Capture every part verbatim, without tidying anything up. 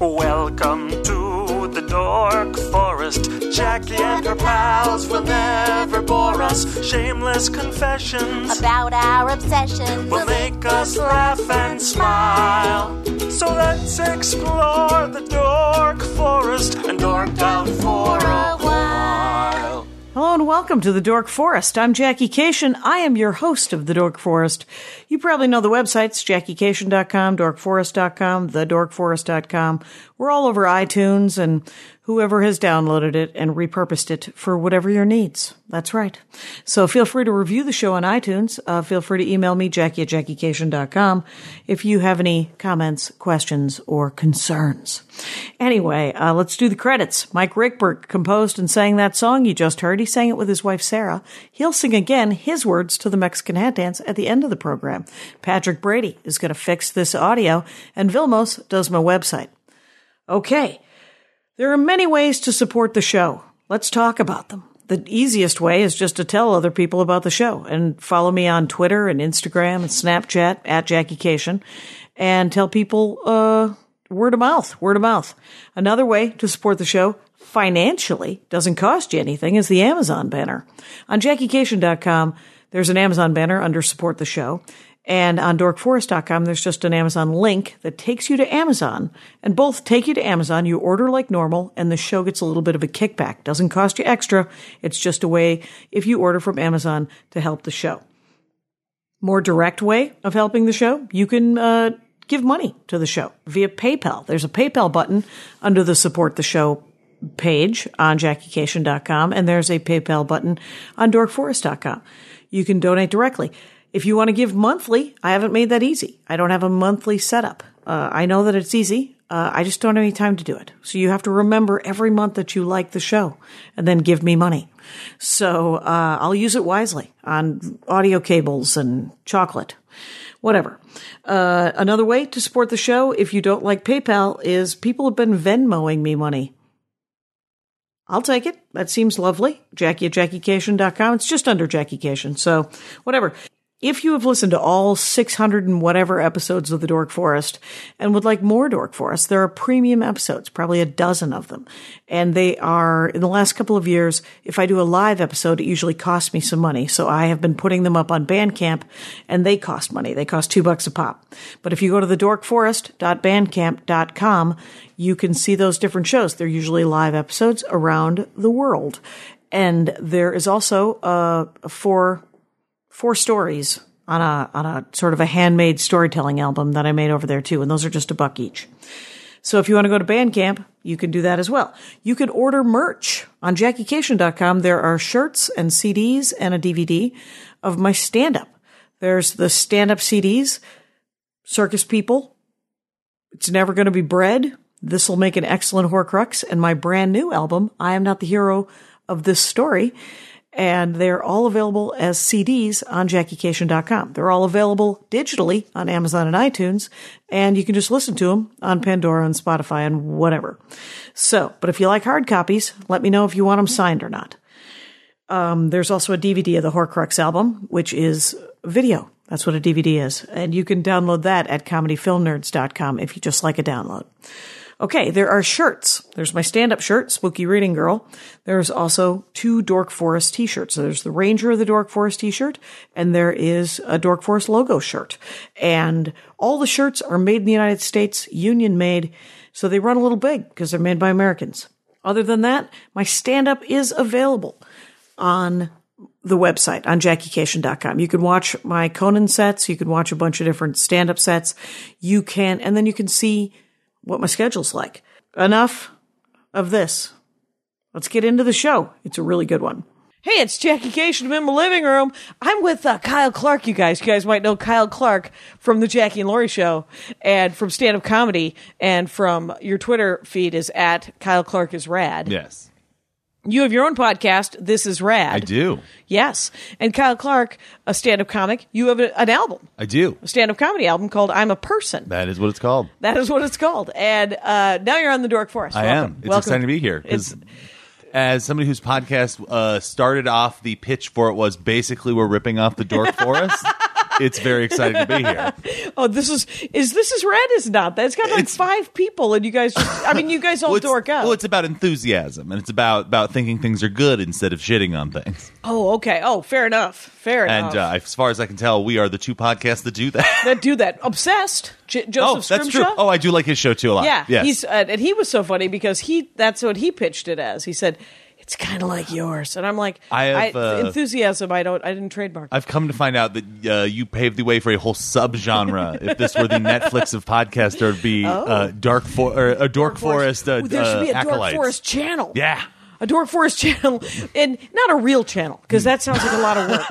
Welcome to the Dork Forest. Jackie and her pals will never bore us. Shameless confessions about our obsession will make us laugh and smile. So let's explore the Dork Forest and dork out for a while. Hello and welcome to the Dork Forest. I'm Jackie Cation. I am your host of the Dork Forest. You probably know the websites, jackie cation dot com, dork forest dot com, the dork forest dot com. We're all over iTunes and whoever has downloaded it and repurposed it for whatever your needs. That's right. So feel free to review the show on iTunes. Uh, feel free to email me, Jackie at jackie cation dot com, if you have any comments, questions, or concerns. Anyway, uh, let's do the credits. Mike Rickberg composed and sang that song you just heard. He sang it with his wife, Sarah. He'll sing again his words to the Mexican Hat Dance at the end of the program. Patrick Brady is going to fix this audio, and Vilmos does my website. Okay. There are many ways to support the show. Let's talk about them. The easiest way is just to tell other people about the show and follow me on Twitter and Instagram and Snapchat at Jackie Cation and tell people uh, word of mouth, word of mouth. Another way to support the show financially, doesn't cost you anything, is the Amazon banner. On jackie cation dot com, there's an Amazon banner under Support the Show. And on dork forest dot com, there's just an Amazon link that takes you to Amazon. And both take you to Amazon. You order like normal, and the show gets a little bit of a kickback. Doesn't cost you extra. It's just a way, if you order from Amazon, to help the show. More direct way of helping the show, you can uh, give money to the show via PayPal. There's a PayPal button under the Support the Show page on jackie cation dot com, and there's a PayPal button on dork forest dot com. You can donate directly. If you want to give monthly, I haven't made that easy. I don't have a monthly setup. Uh, I know that it's easy. Uh, I just don't have any time to do it. So you have to remember every month that you like the show and then give me money. So uh, I'll use it wisely on audio cables and chocolate, whatever. Uh, another way to support the show, if you don't like PayPal, is people have been Venmoing me money. I'll take it. That seems lovely. Jackie at jackie cation dot com. It's just under Jackie Cation. So whatever. If you have listened to all six hundred and whatever episodes of the Dork Forest and would like more Dork Forest, there are premium episodes, probably a dozen of them. And they are, in the last couple of years, if I do a live episode, it usually costs me some money. So I have been putting them up on Bandcamp, and they cost money. They cost two bucks a pop. But if you go to the dork forest dot bandcamp dot com, you can see those different shows. They're usually live episodes around the world. And there is also uh, four... Four stories on a on a sort of a handmade storytelling album that I made over there too, and those are just a buck each. So if you want to go to Bandcamp, you can do that as well. You can order merch on jackie cation dot com. There are shirts and C Ds and a D V D of my stand-up. There's the stand-up C Ds, Circus People, It's Never Gonna Be Bread, This Will Make an Excellent Horcrux, and my brand new album, I Am Not the Hero of This Story. And they're all available as C Ds on jackie cation dot com. They're all available digitally on Amazon and iTunes, and you can just listen to them on Pandora and Spotify and whatever. So, but if you like hard copies, let me know if you want them signed or not. Um, there's also a D V D of the Horcrux album, which is video. That's what a D V D is. And you can download that at comedy film nerds dot com if you just like a download. Okay, there are shirts. There's my stand-up shirt, Spooky Reading Girl. There's also two Dork Forest t-shirts. So there's the Ranger of the Dork Forest t-shirt, and there is a Dork Forest logo shirt. And all the shirts are made in the United States, union made, so they run a little big because they're made by Americans. Other than that, my stand-up is available on the website, on jackie cation dot com. You can watch my Conan sets. You can watch a bunch of different stand-up sets. You can, and then you can see what my schedule's like. Enough of this. Let's get into the show. It's a really good one. Hey, it's Jackie Cation. I'm in my living room. I'm with uh, Kyle Clark, you guys. You guys might know Kyle Clark from the Jackie and Laurie Show and from stand-up comedy, and from your Twitter feed is at Kyle Clark is Rad. Yes. You have your own podcast, This Is Rad. I do. Yes. And Kyle Clark, a stand-up comic, you have a, an album. I do. A stand-up comedy album called I'm a Person. That is what it's called. That is what it's called. And uh, now you're on the Dork Forest. I Welcome. am. It's Welcome. exciting to be here. It's, as somebody whose podcast uh, started off, the pitch for it was basically we're ripping off the Dork Forest. it's very exciting to be here. Oh, this is is this is red? Is not that? It's got like It's- five people, and you guys. Just, I mean, you guys all Well, it's, dork out. well, it's about enthusiasm, and it's about about thinking things are good instead of shitting on things. oh, okay. Oh, fair enough. Fair And enough. uh, as far as I can tell, we are the two podcasts that do that. that do that. Obsessed. J- oh, Joseph that's Scrimshaw. true. Oh, I do like his show too a lot. Yeah, yes. he's uh, and he was so funny because he that's what he pitched it as. He said it's kind of like yours, and I'm like, I have, uh, enthusiasm. I don't. I didn't trademark. I've come to find out that uh, you paved the way for a whole subgenre. If this were the Netflix of podcasts, there would be uh, dark for or a dork forest. Uh, Ooh, there should be a uh, Dork acolytes. Forest channel. Yeah. A Dork Forest channel, and not a real channel, because that sounds like a lot of work.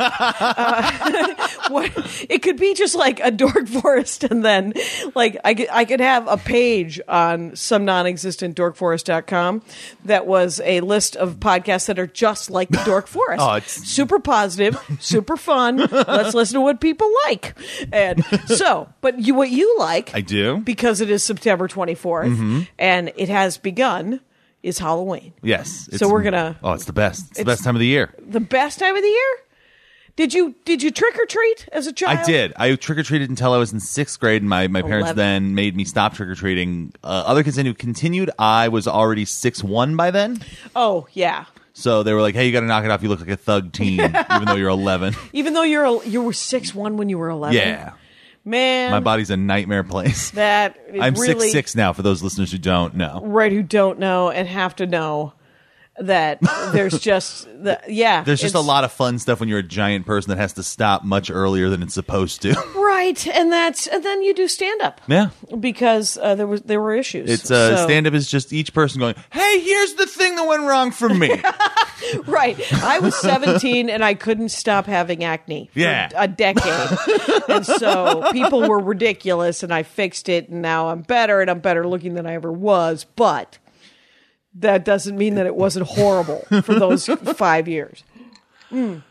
Uh, what, it could be just like a Dork Forest, and then like I could, I could have a page on some non-existent dork forest dot com that was a list of podcasts that are just like the Dork Forest. Oh, it's- super positive, super fun. Let's listen to what people like. And so, but you what you like, I do. because it is September twenty-fourth, and it has begun. Is Halloween. Yes. So we're gonna- Oh, it's the best. It's, the It's- best time of the year. The best time of the year? Did you did you trick or treat as a child? I did. I trick or treated until I was in sixth grade, and my, my parents Eleven. then made me stop trick or treating. Uh, other kids I knew continued. I was already six one by then, Oh yeah. so they were like, "Hey, you got to knock it off. You look like a thug teen, even though you're eleven." Even though you're a, you were six one when you were eleven. Yeah, Man, my body's a nightmare place. that is I'm really six six now. For those listeners who don't know, right who don't know and have to know that there's just the yeah. there's just a it's- lot of fun stuff when you're a giant person that has to stop much earlier than it's supposed to. right, and that's and then you do stand up. Yeah. Because uh, there was there were issues. It's uh, So- stand up is just each person going, "Hey, here's the thing that went wrong for me." Right. I was seventeen and I couldn't stop having acne for Yeah. a decade. And so people were ridiculous and I fixed it and now I'm better and I'm better looking than I ever was. But that doesn't mean that it wasn't horrible for those five years. Mm.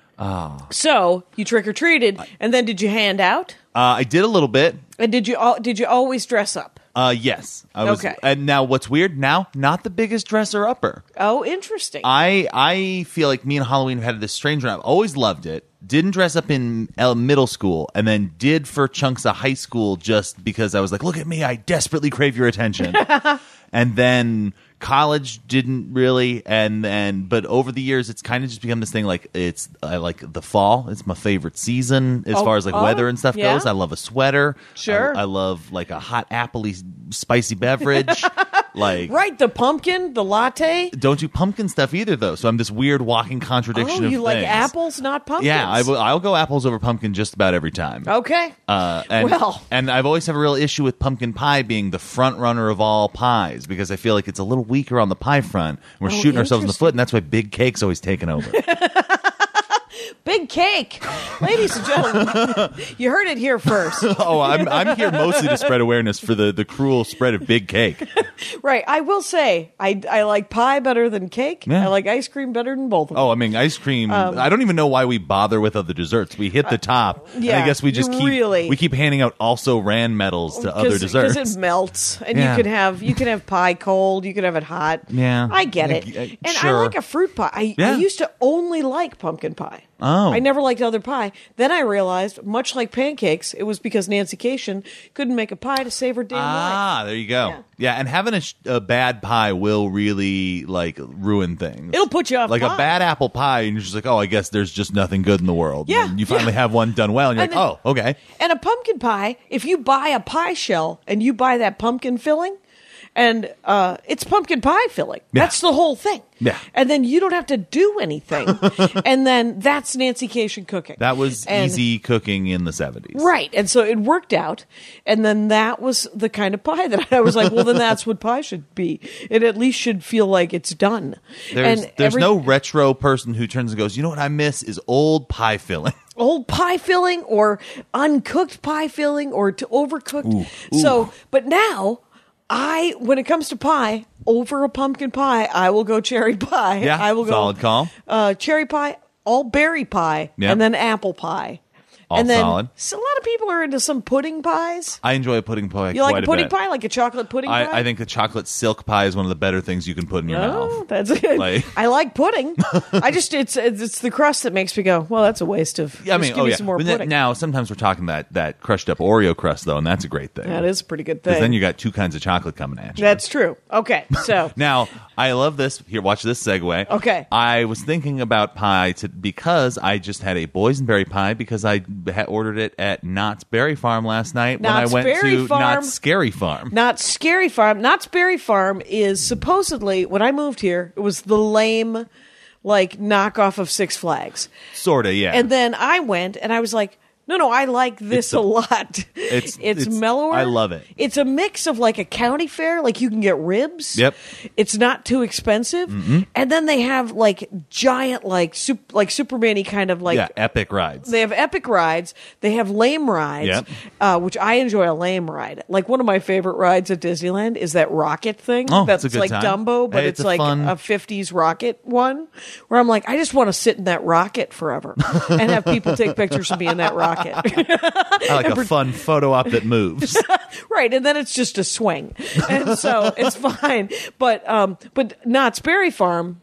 So you trick or treated and then did you hand out? Uh, I did a little bit. And did you al- did you always dress up? Uh, yes, I was. Okay. And now, what's weird? Now, not the biggest dresser upper. Oh, interesting. I I feel like me and Halloween have had this strange run. I've always loved it. Didn't dress up in el- middle school, and then did for chunks of high school just because I was like, "Look at me! I desperately crave your attention." And then college didn't really, and then but over the years, it's kind of just become this thing. Like it's I like the fall. It's my favorite season as Oh, far as like oh, weather and stuff yeah. goes. I love a sweater. Sure. I, I love like a hot appley spicy beverage. Like right, the pumpkin, the latte. don't do pumpkin stuff either, though. So I'm this weird walking contradiction Oh, of you like things. apples, not pumpkins? Yeah, I will, I'll go apples over pumpkin just about every time. Okay. Uh, and, Well. and I've always have a real issue with pumpkin pie being the front runner of all pies because I feel like it's a little weaker on the pie front. We're Oh, shooting ourselves in the interesting. foot, and that's why big cake's always taken over. Big cake. Ladies and gentlemen, you heard it here first. oh, I'm I'm here mostly to spread awareness for the, the cruel spread of big cake. Right. I will say, I, I like pie better than cake. Yeah. I like ice cream better than both of them. Oh, I mean, ice cream. I don't even know why we bother with other desserts. We hit the top. and yeah, I guess we just you keep really- we keep handing out also ran medals to other desserts. Because it melts, and Yeah. you can have you can have pie cold, you can have it hot. Yeah. I get it. Uh, And I sure. like a fruit pie. I, Yeah. I used to only like pumpkin pie. Oh. I never liked other pie. Then I realized, much like pancakes, it was because Nancy Cation couldn't make a pie to save her damn life. Ah, there you go. Yeah. Yeah, and having a, sh- a bad pie will really like ruin things. It'll put you off like pie. a bad apple pie, and you're just like, oh, I guess there's just nothing good in the world. Yeah, And you finally yeah. have one done well, and you're And like, oh, okay. And a pumpkin pie, if you buy a pie shell and you buy that pumpkin filling, and uh, it's pumpkin pie filling. Yeah. That's the whole thing. Yeah. And then you don't have to do anything. And then that's Nancy Cation cooking. That was And- easy cooking in the seventies. Right. And so it worked out. And then that was the kind of pie that I was like, well, then that's what pie should be. It at least should feel like it's done. There's, and there's every- no retro person who turns and goes, you know what I miss is old pie filling. old pie filling or uncooked pie filling or to overcooked. So, but now I, when it comes to pie, over a pumpkin pie, I will go cherry pie. Yeah, I will solid go call. Uh, cherry pie, all berry pie, Yeah. and then apple pie. All and then solid. So a lot of people are into some pudding pies. I enjoy a pudding pie. You like quite a pudding a bit. pie, like a chocolate pudding pie? I, I think the chocolate silk pie is one of the better things you can put in your Oh, mouth. that's it. Like- I like pudding. I just it's it's the crust that makes me go, well, that's a waste of. Yeah, I just mean, give oh me yeah. some more But then- pudding. now, sometimes we're talking that that crushed up Oreo crust though, and that's a great thing. That is a pretty good Because thing. then you got two kinds of chocolate coming at you. That's true. Okay, so Now, I love this. Here, watch this segue. Okay. I was thinking about pie to, because I just had a boysenberry pie because I had ordered it at Knott's Berry Farm last night when I Knott's went Berry to Farm. Knott's Scary Farm. Knott's Scary Farm. Knott's Berry Farm is supposedly, when I moved here, it was the lame, like, knockoff of Six Flags. Sorta, yeah. And then I went and I was like, no, no, I like this It's a- a, lot. it's- it's it's- mellower. I love it. It's a mix of like a county fair, like you can get ribs. Yep. It's not too expensive. And then they have like giant, like sup- like Superman-y kind of like. yeah, epic rides. They have epic rides. They have lame rides, Yep. uh, which I enjoy a lame ride. Like one of my favorite rides at Disneyland is that rocket thing. Oh, that's it's a good like time. Dumbo, but Hey, it's, it's a like fun- a fifties rocket one. Where I'm like, I just want to sit in that rocket forever and have people take pictures of me in that rocket. I like a fun photo op that moves. Right, and then it's just a swing, and so it's fine. But um, but Knott's Berry Farm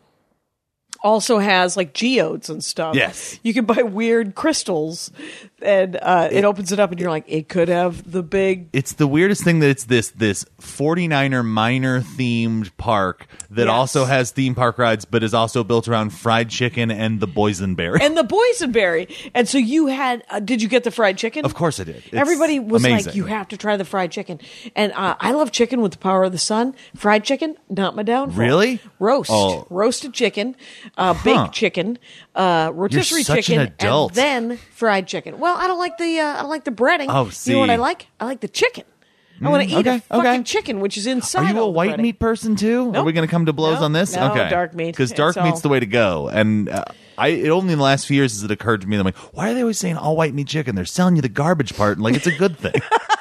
also has like geodes and stuff. Yes. You can buy weird crystals, and uh, it opens it up, and you're like, it could have the big. It's the weirdest thing that it's this this forty-niner minor themed park that Yes. also has theme park rides, but is also built around fried chicken and the boysenberry. And the boysenberry, and so you had. Uh, did you get the fried chicken? Of course I did. It's Everybody was amazing. like, "You have to try the fried chicken," and uh, I love chicken with the power of the sun. Fried chicken, not my downfall. Really? Roast, Oh. roasted chicken, uh, baked Huh. chicken, uh, rotisserie such an chicken, adult. and then fried chicken. Well, I don't like the uh, I don't like the breading. Oh, You know what I see. like? I like the chicken. I want to eat okay, a fucking okay. chicken, which is inside. Are you a all the white breading. meat person too? Are Nope. we going to come to blows No, on this? no, okay, dark meat. Because dark It's meat's all- the way to go. And uh, I, it only in the last few years has it occurred to me that I'm like, why are they always saying all white meat chicken? They're selling you the garbage part, and like it's a good thing.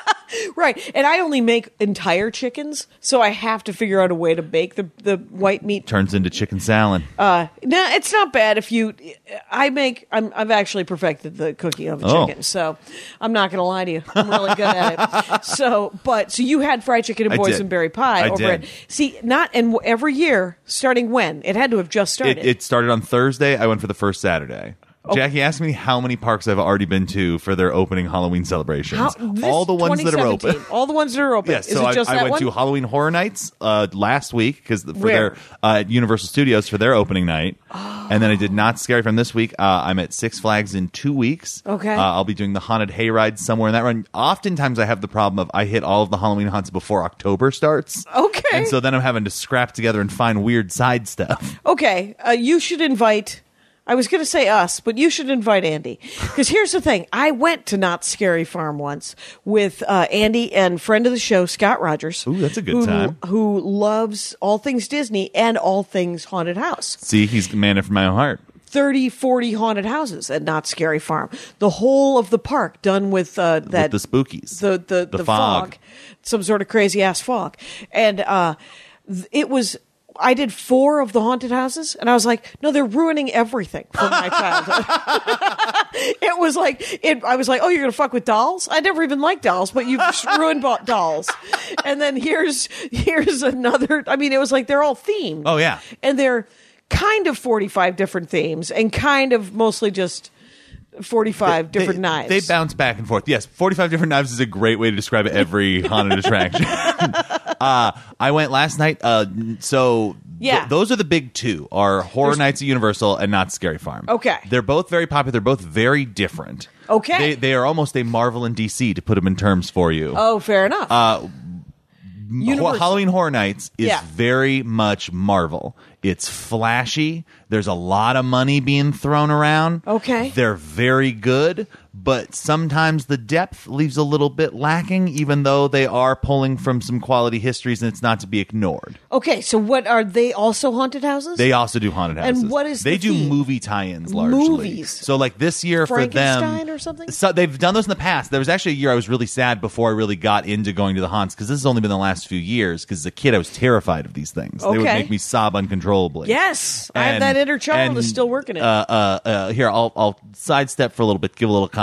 Right, and I only make entire chickens, so I have to figure out a way to bake the the white meat. Turns into chicken salad. Uh, no, it's not bad if you. I make. I'm, I've actually perfected the cooking of a Oh. chicken, so I'm not going to lie to you. I'm really good at it. So, but so you had fried chicken and I did. boysenberry pie I over did. it. See, not and every year, starting when it had to have just started. It, it started on Thursday. I went for the first Saturday. Oh. Jackie asked me how many parks I've already been to for their opening Halloween celebrations. How- this all the ones that are twenty open. seventeen, All the ones that are open. Yes, Is so it I, just I that went one? to Halloween Horror Nights uh, last week because for Where? their uh, at Universal Studios for their opening night, and then I did Not Scary Farm this week. Uh, I'm at Six Flags in two weeks. Okay. uh, I'll be doing the Haunted Hayride somewhere in that run. Oftentimes, I have the problem of I hit all of the Halloween haunts before October starts. Okay. and so then I'm having to scrap together and find weird side stuff. Okay, uh, you should invite. I was going to say us, but you should invite Andy. Because here's the thing. I went to Knott's Scary Farm once with uh, Andy and friend of the show, Scott Rogers. Ooh, that's a good who, time. Who loves all things Disney and all things haunted house. See, he's the man after my own heart. thirty, forty haunted houses at Knott's Scary Farm. The whole of the park done with uh, that. With the spookies. The, the, The the, fog. fog. Some sort of crazy ass fog. And uh, th- it was. I did four of the haunted houses, and I was like, "No, they're ruining everything from my childhood." It was like, it, I was like, "Oh, you're gonna fuck with dolls? I never even liked dolls, but you've ruined bo- dolls." And then here's here's another. I mean, it was like they're all themed. Oh, yeah. and they're kind of forty-five different themes, and kind of mostly just forty-five different they, knives. They bounce back and forth. Yes, forty-five different knives is a great way to describe every haunted attraction. uh, I went last night. Uh, so th- Yeah. those are the big two: are Horror There's- Nights at Universal and Not Scary Farm. Okay. they're both very popular. They're both very different. Okay. they, they are almost a Marvel and D C to put them in terms for you. Oh, fair enough. Uh, Universal. Halloween Horror Nights is Yeah. very much Marvel. It's flashy. There's a lot of money being thrown around. Okay. They're very good, but sometimes the depth leaves a little bit lacking, even though they are pulling from some quality histories and it's not to be ignored. Okay, so what are they also haunted houses? They also do haunted And houses. what is they the do theme? movie tie-ins largely. Movies. So like this year for them, Frankenstein or something? So they've done those in the past. There was actually a year I was really sad before I really got into going to the haunts because this has only been the last few years. Because as a kid, I was terrified of these things. They would Okay. make me sob uncontrollably. Yes, I have And- that inner child and, that's still working it. Uh, uh, uh, here, I'll, I'll sidestep for a little bit, give a little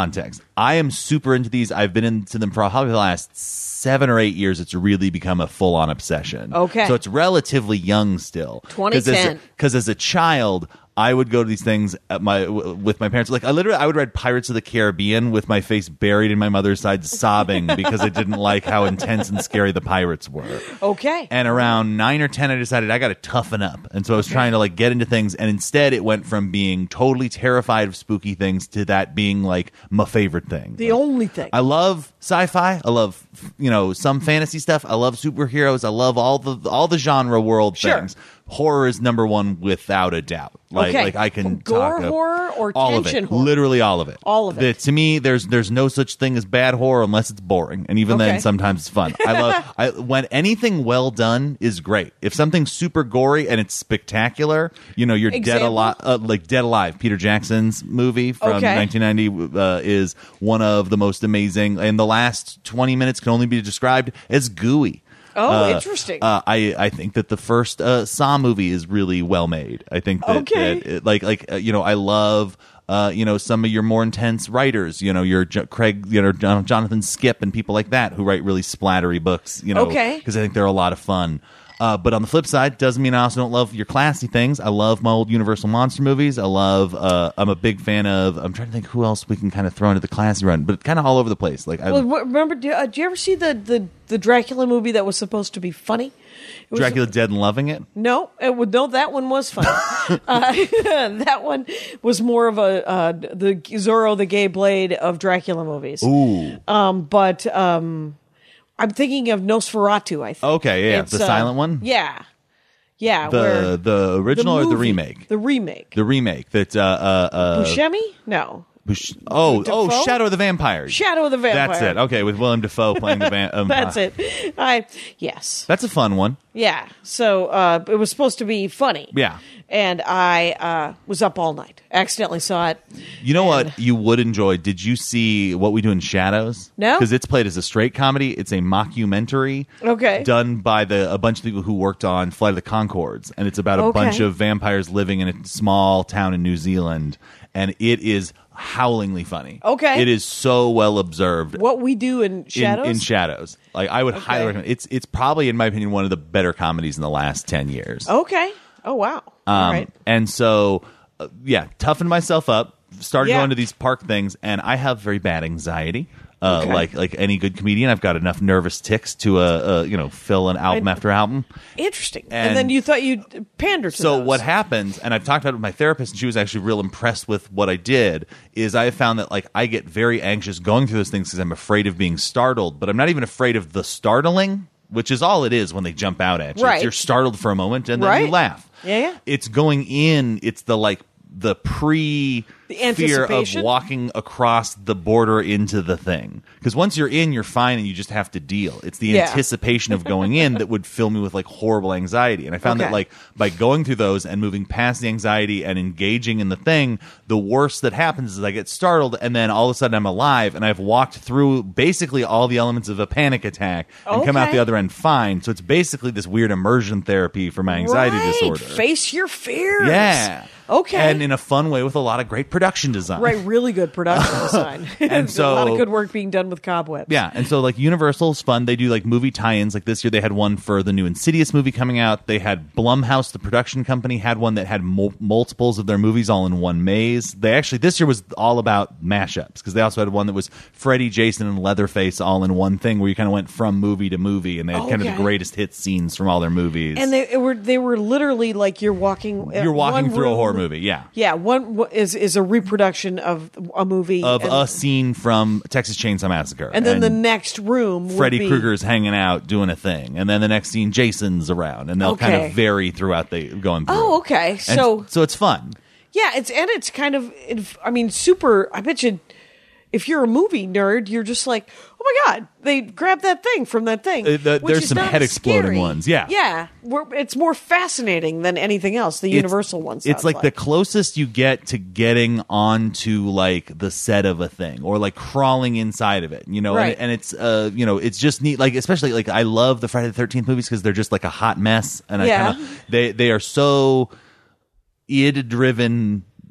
context. I am super into these. I've been into them for probably the last seven or eight years. It's really become a full-on obsession. Okay. So it's relatively young still. twenty ten. Because as, as a child, I would go to these things at my w- with my parents. Like I literally, I would read Pirates of the Caribbean with my face buried in my mother's side, sobbing because I didn't like how intense and scary the pirates were. Okay. And around nine or ten, I decided I got to toughen up, and so I was okay. trying to like get into things. And instead, it went from being totally terrified of spooky things to that being like my favorite thing. The like, only thing. I love sci-fi. I love you know some fantasy stuff. I love superheroes. I love all the all the genre world sure. things. Horror is number one without a doubt. Like, okay. like I can Gore talk horror or all tension of it, horror? Literally all of it. All of it. The, to me, there's there's no such thing as bad horror unless it's boring, and even okay. then, sometimes it's fun. I love I, when anything well done is great. If something's super gory and it's spectacular, you know, you're Example? dead alive. Uh, like Dead Alive, Peter Jackson's movie from okay. nineteen ninety uh, is one of the most amazing. And the last twenty minutes can only be described as gooey. Oh, uh, interesting. Uh, I I think that the first uh, Saw movie is really well made. I think that, okay. that it, like like uh, you know I love uh, you know some of your more intense writers. You know your J- Craig you know John- Jonathan Skipp and people like that who write really splattery books. You know okay. because I think they're a lot of fun. Uh, but on the flip side, doesn't mean I also don't love your classy things. I love my old Universal monster movies. I love. Uh, I'm a big fan of. I'm trying to think who else we can kind of throw into the classy run, but kind of all over the place. Like, I, well, remember? Did, uh, did you ever see the, the the Dracula movie that was supposed to be funny? It was, Dracula Dead and Loving It. No, it would, no, that one was funny. uh, that one was more of a uh, the Zorro the Gay Blade of Dracula movies. Ooh, um, but. Um, I'm thinking of Nosferatu, I think. Okay, yeah, it's, the uh, silent one? Yeah. Yeah. The where the original the or the movie, remake? The remake. The remake that uh uh, uh Buscemi? No. Bush- oh, Dafoe? oh, Shadow of the Vampire. Shadow of the Vampire. That's it. Okay, with Willem Dafoe playing the vampire. That's it. I yes. That's a fun one. Yeah. So uh, it was supposed to be funny. Yeah. And I uh, was up all night. Accidentally saw it. You know and what you would enjoy? Did you see What We Do in Shadows? No. Because it's played as a straight comedy. It's a mockumentary. Okay. Done by the a bunch of people who worked on Flight of the Conchords, and it's about a Okay. bunch of vampires living in a small town in New Zealand, and it is howlingly funny. Okay. It is so well observed. What We Do in Shadows? In, in Shadows. Like I would Okay. highly recommend. It's it's probably in my opinion one of the better comedies in the last ten years. Okay. Oh, wow. Um, all right. And so, uh, yeah, toughened myself up, started Yeah. going to these park things, and I have very bad anxiety. Uh, Okay. Like like any good comedian, I've got enough nervous tics to uh, uh you know fill an album And- after album. Interesting. And, and- then you thought you'd pander to So those. what happens, and I've talked about it with my therapist, and she was actually real impressed with what I did, is I have found that like I get very anxious going through those things because I'm afraid of being startled, but I'm not even afraid of the startling, which is all it is when they jump out at you. It's Right. You're startled for a moment and then Right. you laugh. Yeah, yeah. It's going in, it's the like the pre The fear of anticipation? walking across the border into the thing. Because once you're in, you're fine and you just have to deal. It's the Yeah. anticipation of going in that would fill me with like horrible anxiety. And I found Okay. that like by going through those and moving past the anxiety and engaging in the thing, the worst that happens is I get startled and then all of a sudden I'm alive and I've walked through basically all the elements of a panic attack and come out Okay. the other end fine. So it's basically this weird immersion therapy for my anxiety right. disorder. Face your fears. Yeah. Okay. And in a fun way with a lot of great production design. Right, really good production design. And so- a lot of good work being done with cobwebs. Yeah, and so like Universal's fun. They do like movie tie-ins. Like this year, they had one for the new Insidious movie coming out. They had Blumhouse, the production company, had one that had mul- multiples of their movies all in one maze. They actually this year was all about mashups because they also had one that was Freddy, Jason, and Leatherface all in one thing, where you kind of went from movie to movie, and they had kind of Okay. the greatest hit scenes from all their movies. And they it were they were literally like you're walking. uh, You're walking one through a room- horror movie, yeah. Yeah, one w- is is a reproduction of a movie Of and, a scene from Texas Chainsaw Massacre, and then the next room would Freddy be, Krueger's hanging out doing a thing, and then the next scene Jason's around, and they'll kind Okay. of vary throughout the going through. Oh, okay. And So so it's fun. yeah, it's and it's kind of it, I mean super. I bet you if you're a movie nerd, you're just like, oh my god, they grabbed that thing from that thing. Uh, the- which there's is some not head exploding scary. ones, yeah. yeah. We're, it's more fascinating than anything else. The Universal ones. It's like, the closest you get to getting onto like the set of a thing, or like crawling inside of it, you know. Right. And, and it's uh, you know, it's just neat. Like especially like I love the Friday the thirteenth movies because they're just like a hot mess, and I Yeah. kind of they they are so id driven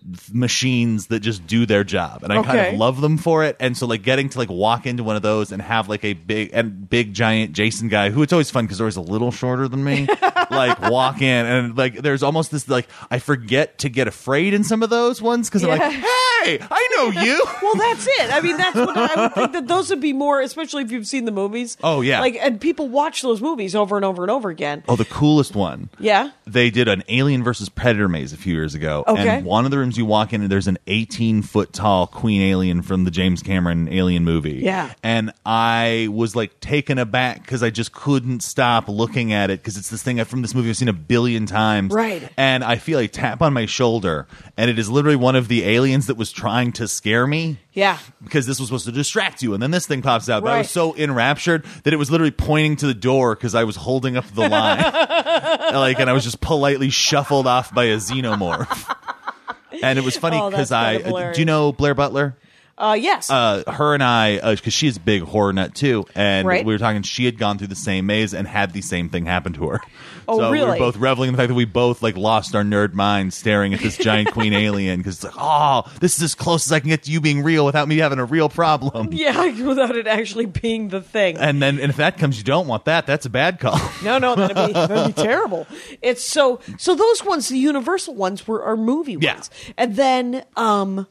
machines that just do their job, and I kind Okay. of love them for it. And so like getting to like walk into one of those and have like a big and big giant Jason guy who it's always fun because they're always a little shorter than me like walk in, and like there's almost this like I forget to get afraid in some of those ones because I'm like, hey, I know you. Well, that's it. I mean, that's what I would think that those would be more, especially if you've seen the movies. Oh, yeah. Like, and people watch those movies over and over and over again. Oh, the coolest one. Yeah. They did an Alien versus Predator maze a few years ago. Okay. And one of the rooms you walk in, and there's an eighteen foot tall queen alien from the James Cameron Alien movie. Yeah. And I was like taken aback because I just couldn't stop looking at it because it's this thing from this movie I've seen a billion times. Right. And I feel a tap on my shoulder, and it is literally one of the aliens that was trying to scare me. Yeah. Because this was supposed to distract you, and then this thing pops out. But I Right. was so enraptured that it was literally pointing to the door because I was holding up the line, like, and I was just politely shuffled off by a xenomorph. And it was funny Oh, because that's I kind of hilarious. do you know Blair Butler? Uh, yes. Uh, her and I, because she's a big horror nut too, and Right. we were talking. She had gone through the same maze and had the same thing happen to her. Oh, so we really? were both reveling in the fact that we both like lost our nerd minds staring at this giant queen alien because it's like, oh, this is as close as I can get to you being real without me having a real problem. yeah, without it actually being the thing. And then, and if that comes, you don't want that. That's a bad call. No, no, that'd be, that'd be terrible. It's so so those ones, the Universal ones, were are movie Yeah. ones, and then um,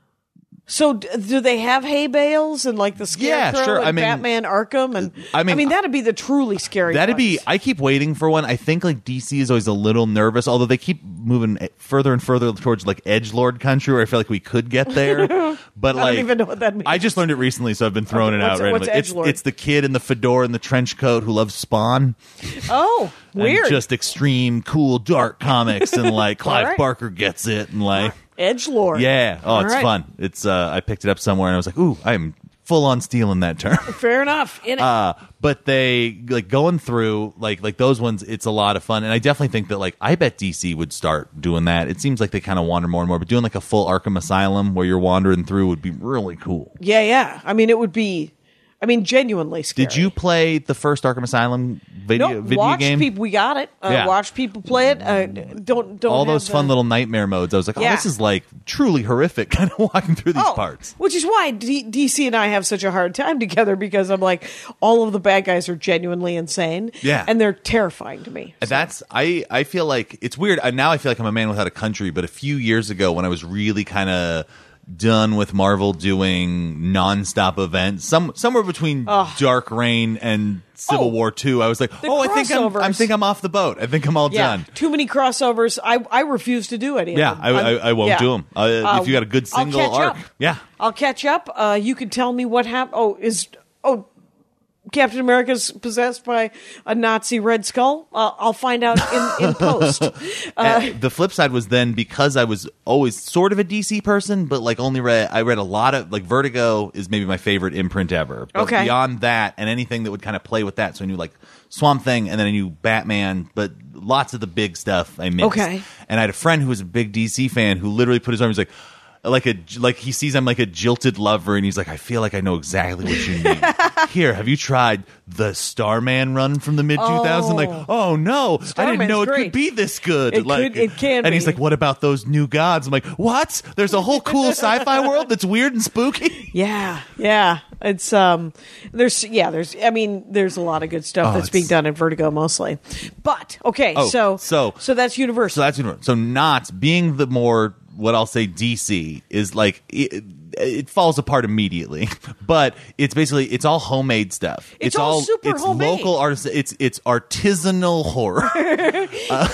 so d- do they have hay bales and like the Scarecrow Yeah, sure. and I mean- Batman Arkham and I mean, that'd be the truly scary. That'd be. ones. I keep waiting for one. I think like D C is always a little nervous, although they keep moving further and further towards like edgelord country, where I feel like we could get there. But I don't like, even know what that means. I just learned it recently, so I've been throwing Okay, it what's- out randomly. what's It's, edgelord? it's the kid in the fedora and the trench coat who loves Spawn. Oh, weird. And just extreme, cool, dark comics, and like Clive All right. Barker gets it, and like. Edgelord. Yeah. Oh, All it's right. fun. It's uh I picked it up somewhere and I was like, ooh, I am full on stealing that term. Fair enough. In it. Uh but they like going through like like those ones, it's a lot of fun. And I definitely think that like I bet D C would start doing that. It seems like they kind of wander more and more, but doing like a full Arkham Asylum where you're wandering through would be really cool. yeah, yeah. I mean, it would be. I mean, genuinely scary. Did you play the first Arkham Asylum video No, video watch game? people. We got it. Uh, Yeah. Watch people play it. Uh, don't don't All have those the- fun little nightmare modes. I was like, oh, Yeah. this is like truly horrific kind of walking through these Oh, parts. which is why D- DC and I have such a hard time together because I'm like, all of the bad guys are genuinely insane. Yeah. And they're terrifying to me. So- That's I. I feel like it's weird. Uh, Now I feel like I'm a man without a country. But a few years ago, when I was really kind of done with Marvel doing nonstop events, some somewhere between Dark Reign and Civil Oh. War Two, I was like, The oh, I think I'm, I crossovers. think I'm off the boat. I think I'm all yeah, done. too many crossovers. I I refuse to do any Yeah, of I, them. I, I'm- I won't yeah. do them. Uh, if you got a good I'll single catch arc, up. yeah. I'll catch up. Uh, you can tell me what happened. Oh, is oh. Captain America's possessed by a Nazi Red Skull. Uh, I'll find out in, in post. Uh, Uh, the flip side was then because I was always sort of a D C person, but like only read I read a lot of like Vertigo is maybe my favorite imprint ever. But Okay. beyond that, and anything that would kind of play with that, so I knew like Swamp Thing, and then I knew Batman, but lots of the big stuff I missed. Okay. And I had a friend who was a big D C fan who literally put his arm. He's like. Like a like he sees I'm like a jilted lover, and he's like, I feel like I know exactly what you mean. Here, have you tried the Starman run from the mid two thousands? Like, oh no, I Starman's didn't know it great. could be this good. It like, could- it can And he's be. like, what about those new gods? I'm like, what? There's a whole cool sci-fi world that's weird and spooky. Yeah, yeah. It's um there's yeah, there's I mean, there's a lot of good stuff Oh, that's being it's- done in Vertigo mostly. But okay, Oh, so so- so that's Universal. So that's universal. So not being the more what I'll say D C is like it, it falls apart immediately, but it's basically it's all homemade stuff. It's all super it's homemade. local artists. It's it's artisanal horror. Uh,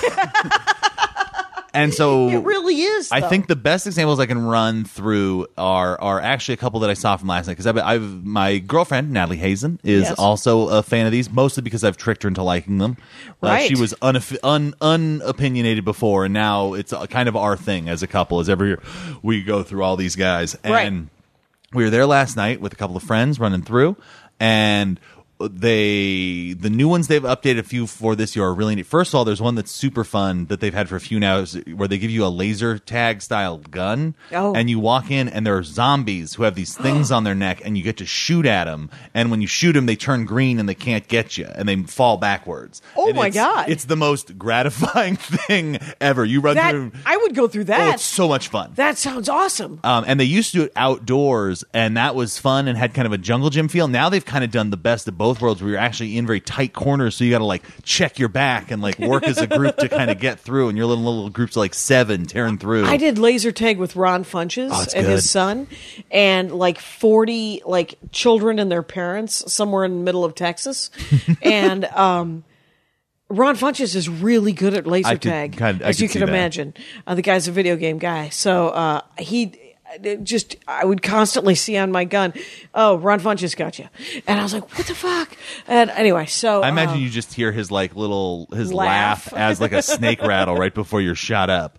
and so it really is. I though. think the best examples I can run through are are actually a couple that I saw from last night because I've, I've my girlfriend Natalie Hazen is Yes. also a fan of these, mostly because I've tricked her into liking them. Uh, Right. she was unaff- un, unopinionated before, and now it's a, kind of our thing as a couple. As every year we go through all these guys, and Right. we were there last night with a couple of friends running through, and they the new ones they've updated a few for this year are really neat. First of all, there's one that's super fun that they've had for a few now, where they give you a laser tag style gun, oh. and you walk in and there are zombies who have these things on their neck, and you get to shoot at them. And when you shoot them, they turn green and they can't get you, and they fall backwards. Oh and my it's, god! It's the most gratifying thing ever. You run that, through. I would go through that. Oh, it's so much fun. That sounds awesome. Um, and they used to do it outdoors, and that was fun and had kind of a jungle gym feel. Now they've kind of done the best of both worlds, where you're actually in very tight corners, so you got to like check your back and like work as a group to kind of get through. And your little little groups of like seven tearing through. I did laser tag with Ron Funches Oh, and it's good. his son, and like forty like children and their parents somewhere in the middle of Texas, and um. Ron Funches is really good at laser I could tag, kinda- I as could you see can that. imagine. Uh, the guy's a video game guy, so uh, he it just I would constantly see on my gun, "Oh, Ron Funches got you," and I was like, "What the fuck?" And anyway, so I imagine uh, you just hear his like little his Laugh. laugh, as like a snake rattle right before you're shot up.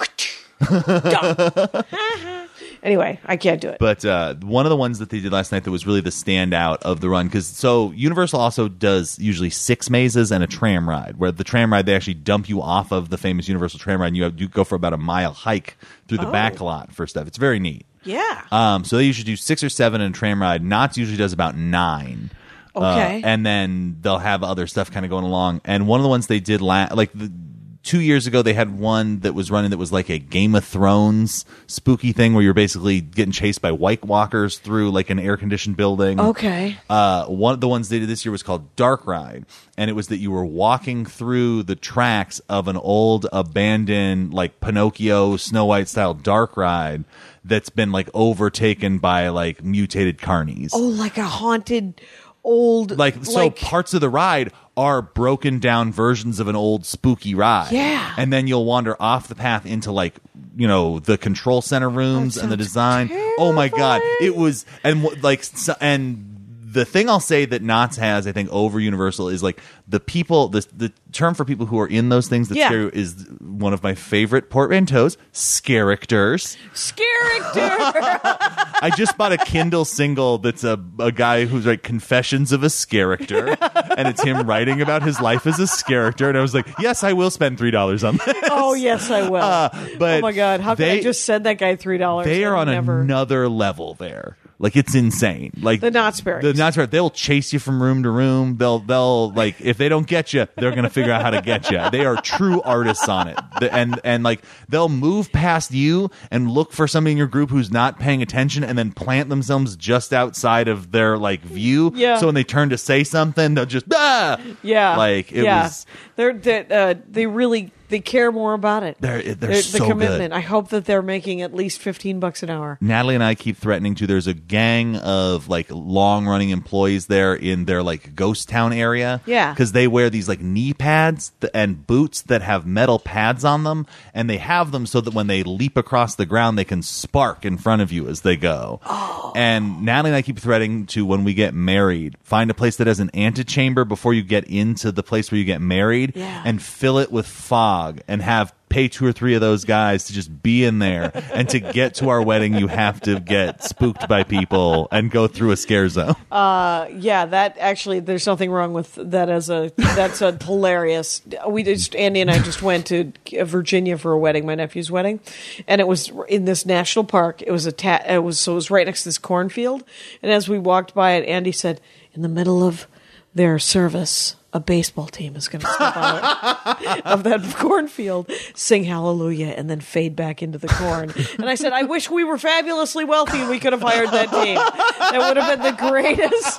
Anyway, I can't do it. But uh, one of the ones that they did last night that was really the standout of the run, because so Universal also does usually six mazes and a tram ride, where the tram ride they actually dump you off of the famous Universal tram ride, and you have you go for about a mile hike through the Oh. back lot for stuff. It's very neat. Yeah. Um, so they usually do six or seven in a tram ride. Knott's usually does about nine. Okay. Uh, and then they'll have other stuff kind of going along. And one of the ones they did la- like the, two years ago, they had one that was running that was like a Game of Thrones spooky thing, where you're basically getting chased by White Walkers through like an air conditioned building. Okay. Uh, one of the ones they did this year was called Dark Ride, and it was that you were walking through the tracks of an old abandoned like Pinocchio Snow White style dark ride that's been like overtaken by like mutated carnies. Oh, like a haunted old Like, so parts of the ride are broken down versions of an old spooky ride. Yeah. And then you'll wander off the path into like, you know, the control center rooms That and the sounds design. Oh my God. It was, and w- like, so, and the thing I'll say that Knott's has, I think, over Universal is like the people, the the term for people who are in those things that Yeah. scare you is one of my favorite portmanteaus, scarictors. Character. I just bought a Kindle single that's a, a guy who's like Confessions of a Scarictor, and it's him writing about his life as a Scarictor. And I was like, yes, I will spend three dollars on this. Oh yes, I will. Uh, but oh my god, how could they- I just send that guy three dollars? They are on never... another level there. Like, it's insane. Like The Knott's Berries. The Knott's Berries. They'll chase you from room to room. They'll they'll like if they don't get you, they're gonna figure out how to get you. They are true artists on it. The, and and like they'll move past you and look for somebody in your group who's not paying attention, and then plant themselves just outside of their like view. Yeah. So when they turn to say something, they'll just ah. Yeah, Like it yeah. was. They're they, uh, they really they care more about it. They're they're, They're- so the commitment. good. I hope that they're making at least fifteen bucks an hour. Natalie and I keep threatening to. There's a gang of like long running employees there in their like ghost town area. Yeah. Because they wear these like knee pads th- and boots that have metal pads on them. And they have them so that when they leap across the ground, they can spark in front of you as they go. Oh. And Natalie and I keep threatening to, when we get married, find a place that has an antechamber before you get into the place where you get married. Yeah. And fill it with fog and have pay two or three of those guys to just be in there. And to get to our wedding, you have to get spooked by people and go through a scare zone. Uh, yeah, that actually, there's nothing wrong with that. As a that's a hilarious. We just Andy and I just went to Virginia for a wedding, my nephew's wedding, and it was in this national park. It was a ta- it was so it was right next to this cornfield, and as we walked by it, Andy said, "In the middle of their service, a baseball team is going to step out of that cornfield, sing hallelujah, and then fade back into the corn." And I said, I wish we were fabulously wealthy and we could have hired that team. That would have been the greatest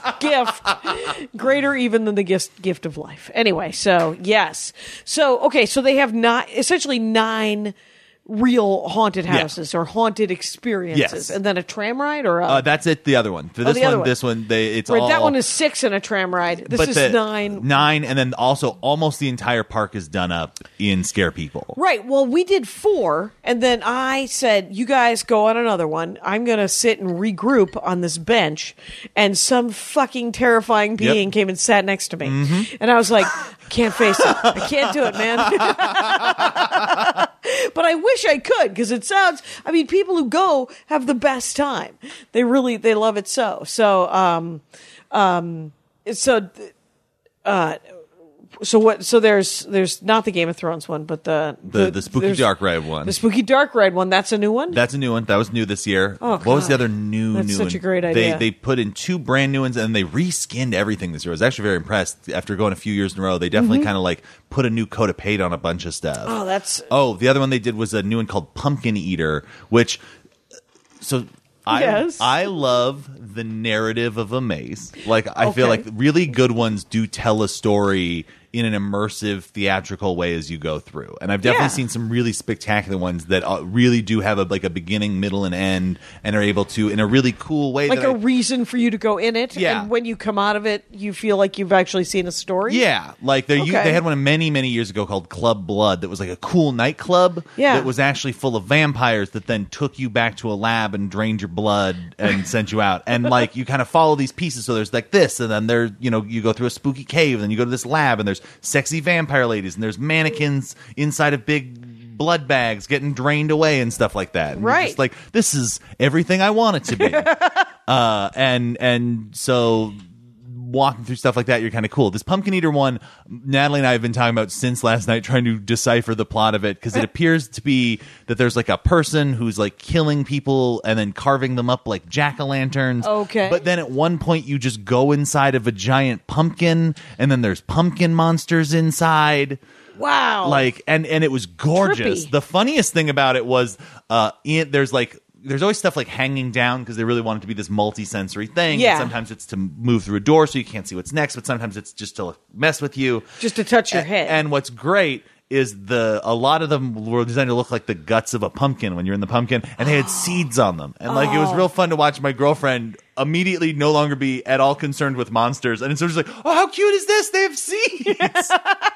gift, greater even than the gift, gift of life. Anyway, so yes. So, okay, so they have not, essentially nine real haunted houses or haunted experiences, Yes. and then a tram ride or a, Uh, that's it. The other one. For this the one, other one. this one, they it's right, all that one is six in a tram ride. This but is the- nine. Nine, and then also almost the entire park is done up in scare people. Right. Well, we did four, and then I said, "You guys go on another one. I'm going to sit and regroup on this bench." And some fucking terrifying being Yep. Mm-hmm. came and sat next to me, and I was like, "I can't face it. I can't do it, man." But I wish I could, because it sounds. I mean, people who go have the best time. They really they love it so. So, um, um, so, uh, so what? So there's there's not the Game of Thrones one, but the The the spooky there's dark ride one. The spooky dark ride one. That's a new one. That's a new one. That was new this year. Oh, what was God. the other new That's new such one? a great idea. They they put in two brand new ones and they reskinned everything this year. I was actually very impressed. After going a few years in a row, they definitely kind of like put a new coat of paint on a bunch of stuff. Mm-hmm. Oh, that's Oh, the other one they did was a new one called Pumpkin Eater, which so I Yes. I love the narrative of a maze. Like I feel Okay. like really good ones do tell a story in an immersive theatrical way as you go through. And I've definitely Yeah. seen some really spectacular ones that uh, really do have a like a beginning, middle and end and are able to in a really cool way like that a I- reason for you to go in it. Yeah. And when you come out of it, you feel like you've actually seen a story. Yeah, like they Okay. they had one many many years ago called Club Blood that was like a cool nightclub Yeah. that was actually full of vampires that then took you back to a lab and drained your blood and sent you out. And like you kind of follow these pieces. So there's like this, and then there you know you go through a spooky cave, and then you go to this lab, and there's sexy vampire ladies, and there's mannequins inside of big blood bags getting drained away and stuff like that. And you're Right. just like this is everything I want it to be. uh, and and so. Walking through stuff like that, you're kind of cool. This Pumpkin Eater one, Natalie and I have been talking about since last night, trying to decipher the plot of it because it appears to be that there's like a person who's like killing people and then carving them up like jack-o'-lanterns. Okay. But then at one point you just go inside of a giant pumpkin and then there's pumpkin monsters inside. Wow. Like and and it was gorgeous. Trippy. The funniest thing about it was uh in, there's like there's always stuff like hanging down because they really want it to be this multi-sensory thing. Yeah. And sometimes it's to move through a door so you can't see what's next, but sometimes it's just to mess with you. just to touch your A- head. And what's great is the a lot of them were designed to look like the guts of a pumpkin when you're in the pumpkin, and they had seeds on them. And like it was Oh. real fun to watch my girlfriend immediately no longer be at all concerned with monsters, and it's sort of like, oh, how cute is this? They have seeds.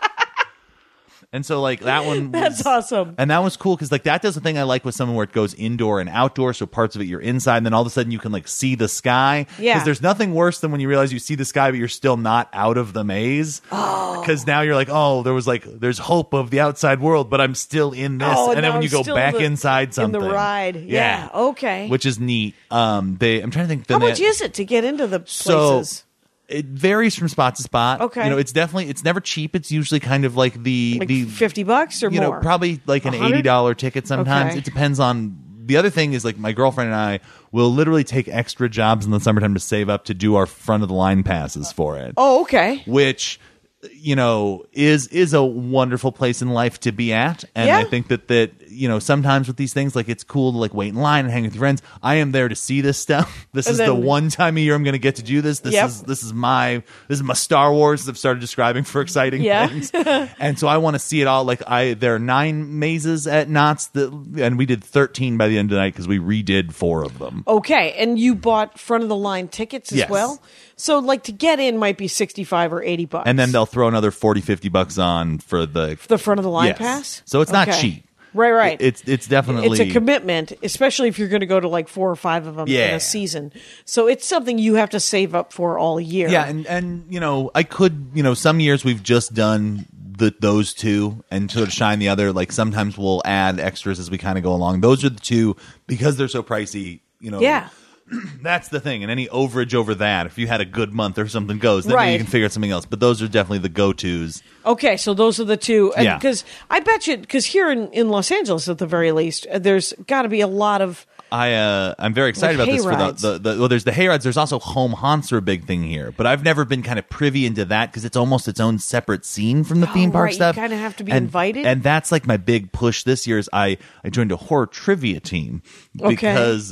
And so, like, that one was, That's awesome. And that was cool because, like, that does the thing I like with someone where it goes indoor and outdoor. So parts of it you're inside, and then all of a sudden you can, like, see the sky. Yeah. Because there's nothing worse than when you realize you see the sky, but you're still not out of the maze. Oh. Because now you're like, oh, there was, like, there's hope of the outside world, but I'm still in this. Oh, and then now when I'm you go still back in the- inside in something. the ride. Yeah, okay. Which is neat. Um, they, I'm trying to think. How then they- much is it to get into the so places? it varies from spot to spot. Okay. You know, it's definitely it's never cheap. It's usually kind of like the Like the fifty bucks or you more? know, probably like an A hundred? eighty dollar ticket sometimes. Okay. It depends on the other thing is like my girlfriend and I will literally take extra jobs in the summertime to save up to do our front of the line passes for it. Oh, okay. Which you know is is a wonderful place in life to be at, and Yeah. I think that that you know sometimes with these things like it's cool to like wait in line and hang with your friends. I am there to see this stuff. This And is the then- one time a year I'm going to get to do this. This Yep. is this is my this is my Star Wars that I've started describing for exciting Yeah. things, and so I want to see it all. Like I there are nine mazes at Knott's that, and we did thirteen by the end of the night because we redid four of them. Okay, and you bought front of the line tickets as Yes. well? So, like, to get in might be sixty-five or eighty bucks. And then they'll throw another forty, fifty bucks on for the the front of the line Yes. pass? So it's not Okay. cheap. Right, right. It- It's it's definitely It's a commitment, especially if you're going to go to like four or five of them in Yeah. a season. So it's something you have to save up for all year. Yeah, and and you know, I could, you know, some years we've just done the those two and sort of shine the other. Like sometimes we'll add extras as we kind of go along. Those are the two because they're so pricey. You know, Yeah. that's the thing. And any overage over that, if you had a good month or something goes, then maybe Right. you can figure out something else. But those are definitely the go tos. Okay, so those are the two. Yeah. Because I bet you, because here in, in Los Angeles at the very least, uh, there's got to be a lot of. I uh, I'm very excited Like about this for hayrides. the, the, the well. There's the hayrides. There's also home haunts are a big thing here, but I've never been kind of privy into that because it's almost its own separate scene from the Oh, theme park right. You stuff. kinda have to be And- invited? and that's like my big push this year. Is I I joined a horror trivia team Okay. because uh,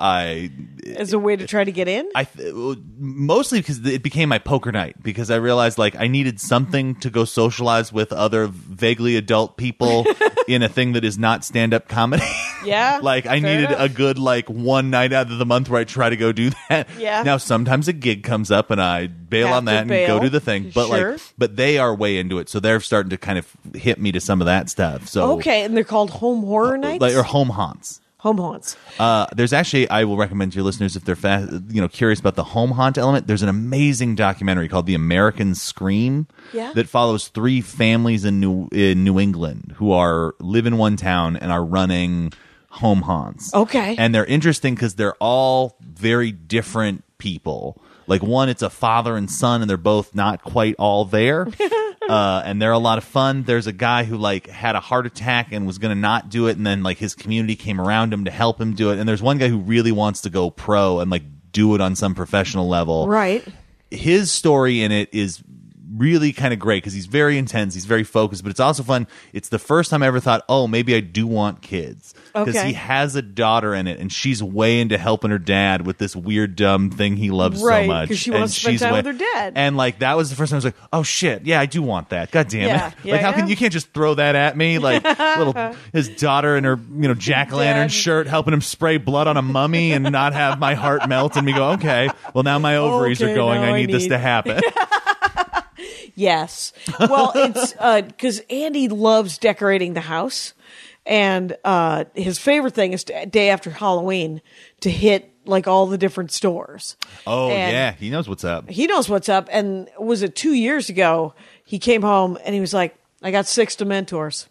I As a way to try to get in? I th- mostly because it became my poker night because I realized like I needed something to go socialize with other vaguely adult people in a thing that is not stand up comedy. Yeah, like I fair needed enough. a good like one night out of the month where I try to go do that. Yeah. Now sometimes a gig comes up and I bail Have on to that and bail. go do the thing. But Sure. like but they are way into it, so they're starting to kind of hit me to some of that stuff. So Okay, and they're called home horror nights? like or home haunts. home haunts. Uh, there's actually, I will recommend to your listeners if they're fa- you know curious about the home haunt element. There's an amazing documentary called The American Scream Yeah. that follows three families in New in New England who are live in one town and are running home haunts. Okay. and they're interesting because they're all very different people. Like one, it's a father and son, and they're both not quite all there. Uh, and they're a lot of fun. There's a guy who like had a heart attack and was going to not do it, and then like his community came around him to help him do it. And there's one guy who really wants to go pro and like do it on some professional level. Right. His story in it is really kind of great because he's very intense, he's very focused, but it's also fun. It's the first time I ever thought, oh, maybe I do want kids, because Okay. he has a daughter in it, and she's way into helping her dad with this weird dumb thing he loves Right, so much. 'cause she And wants to spend she's time way- with her dad. And like that was the first time I was like, oh shit, yeah, I do want that. God damn Yeah, it! yeah, like how can yeah. you can't just throw that at me? Like little his daughter in her you know jack o' lantern Dad. shirt helping him spray blood on a mummy and not have my heart melt and me go, okay, well now my ovaries Okay, are going. now I I need, this need- to happen. Yes. Well, it's because Andy loves decorating the house, and uh, his favorite thing is to, day after Halloween to hit like all the different stores. Oh And yeah, he knows what's up. he knows what's up. And was it two years ago? He came home and he was like, I got six Dementors.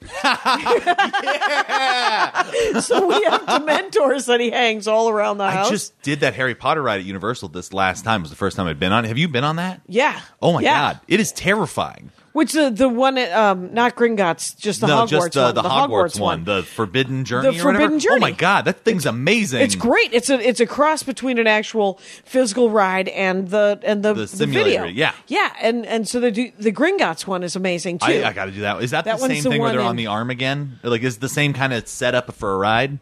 So we have Dementors that he hangs all around the house. I just did that Harry Potter ride at Universal this last time. It was the first time I'd been on it. Have you been on that? yeah. Oh my Yeah. god, it is terrifying. Which the the one at um not Gringotts, just the no, Hogwarts just uh, one. the, Hogwarts, one, the Forbidden Journey. The or whatever. Forbidden Journey. Oh my god, that thing's amazing. It's great. It's a it's a cross between an actual physical ride and the and the, The the simulator, video. yeah. Yeah, and and so they do the Gringotts one is amazing too. I, I got to do that. Is that, That the one's same the thing where one they're on in- the arm again? Or, like, is it the same kind of setup for a ride?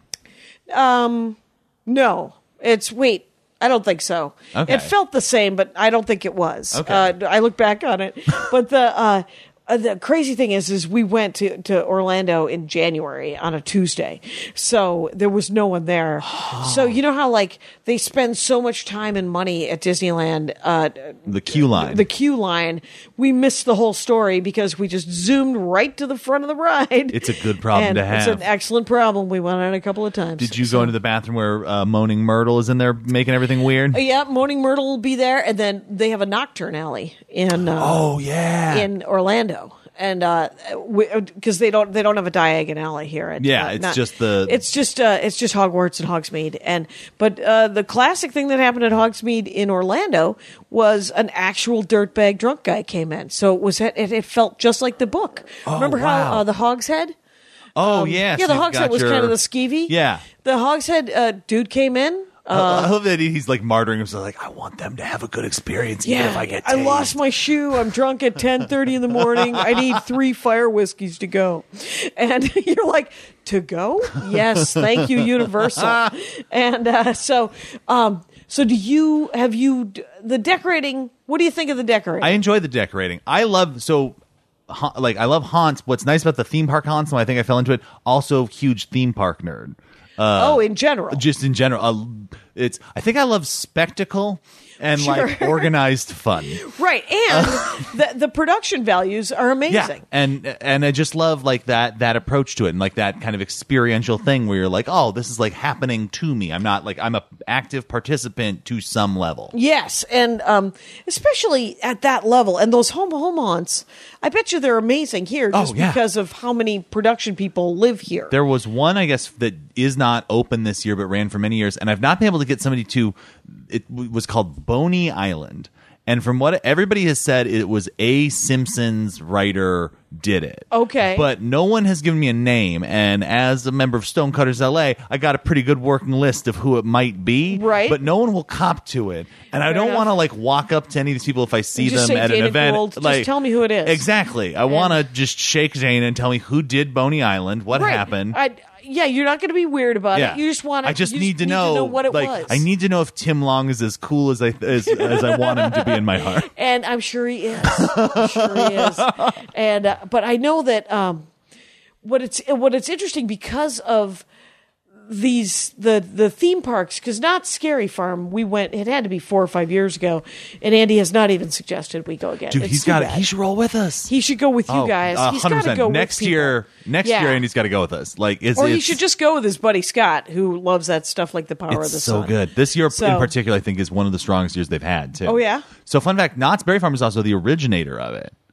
No, it's wait. I don't think so. Okay. It felt the same, but I don't think it was. Okay. Uh, I look back on it, but the uh, uh, the crazy thing is, is we went to, to Orlando in January on a Tuesday, so there was no one there. So you know how like they spend so much time and money at Disneyland. Uh, The queue line. The queue line. We missed the whole story because we just zoomed right to the front of the ride. It's a good problem And to It's have. an excellent problem. We went on a couple of times. Did you So- go into the bathroom where uh, Moaning Myrtle is in there making everything weird? Yeah, Moaning Myrtle will be there, and then they have a Nocturne Alley in uh, Oh yeah. in Orlando, and uh, because they don't they don't have a Diagon Alley here. At, Yeah, uh, it's not- just the- it's just uh, it's just Hogwarts and Hogsmeade, and but uh, the classic thing that happened at Hogsmeade in Orlando was an actual dirtbag drunk guy came in, so it was it, it felt just like the book. Remember wow. how uh, the Hogshead? oh yeah. Yeah, so the you've Hogshead got was your- kind of the skeevy. Yeah. The Hogshead uh, dude came in. I love that he's like martyring himself. Like, I want them to have a good experience, even if I get. I tased. lost my shoe. I'm drunk at ten thirty in the morning. I need three fire whiskeys to go. And you're like, to go? Yes, thank you, Universal. And uh, so, um, so do you have you the decorating? What do you think of the decorating? I enjoy the decorating. I love so. ha- Like I love haunts. What's nice about the theme park haunts, and I think I fell into it. Also, huge theme park nerd. oh, in general. Just in general, uh, it's. I think I love spectacle and like Sure. organized fun. Right, and the the production values are amazing. Yeah, and and I just love like that that approach to it, and like that kind of experiential thing where you're like, oh, this is like happening to me. I'm not like I'm a active participant to some level. Yes, and um, especially at that level, and those home home haunts, I bet you they're amazing here just Oh, yeah. because of how many production people live here. There was one, I guess, that is not open this year, but ran for many years, and I've not been able to get somebody to. It w- was called Boney Island, and from what everybody has said, it was a Simpsons writer did it. Okay. But no one has given me a name, and as a member of Stonecutters L A, I got a pretty good working list of who it might be. Right. But no one will cop to it, and I Fair don't enough. want to like walk up to any of these people if I see Just them say at an Dana event. Gould, just like, tell me who it is. Exactly. I want to just shake Dana and tell me who did Boney Island, what Right. happened. I, yeah, you're not going to be weird about it. You just want to. I just you need to know, what it like, was. I need to know if Tim Long is as cool as I as, as I want him to be in my heart. and I'm sure he is. I'm sure he is. And uh, but I know that um, what it's what it's interesting because of these the the theme parks, because not Scary Farm, we went, it had to be four or five years ago, and Andy has not even suggested we go again. Dude, It's he's too got bad. He should roll with us. He should go with you Oh, guys. uh, He's one hundred got to percent. go with next people. year. Next Yeah. year, Andy's got to go with us. Like, it's, Or he it's- should just go with his buddy Scott, who loves that stuff like the power of It's the so sun. good. This year So- in particular, I think, is one of the strongest years they've had too. Oh, yeah? So, fun fact: Knott's Berry Farm is also the originator of it.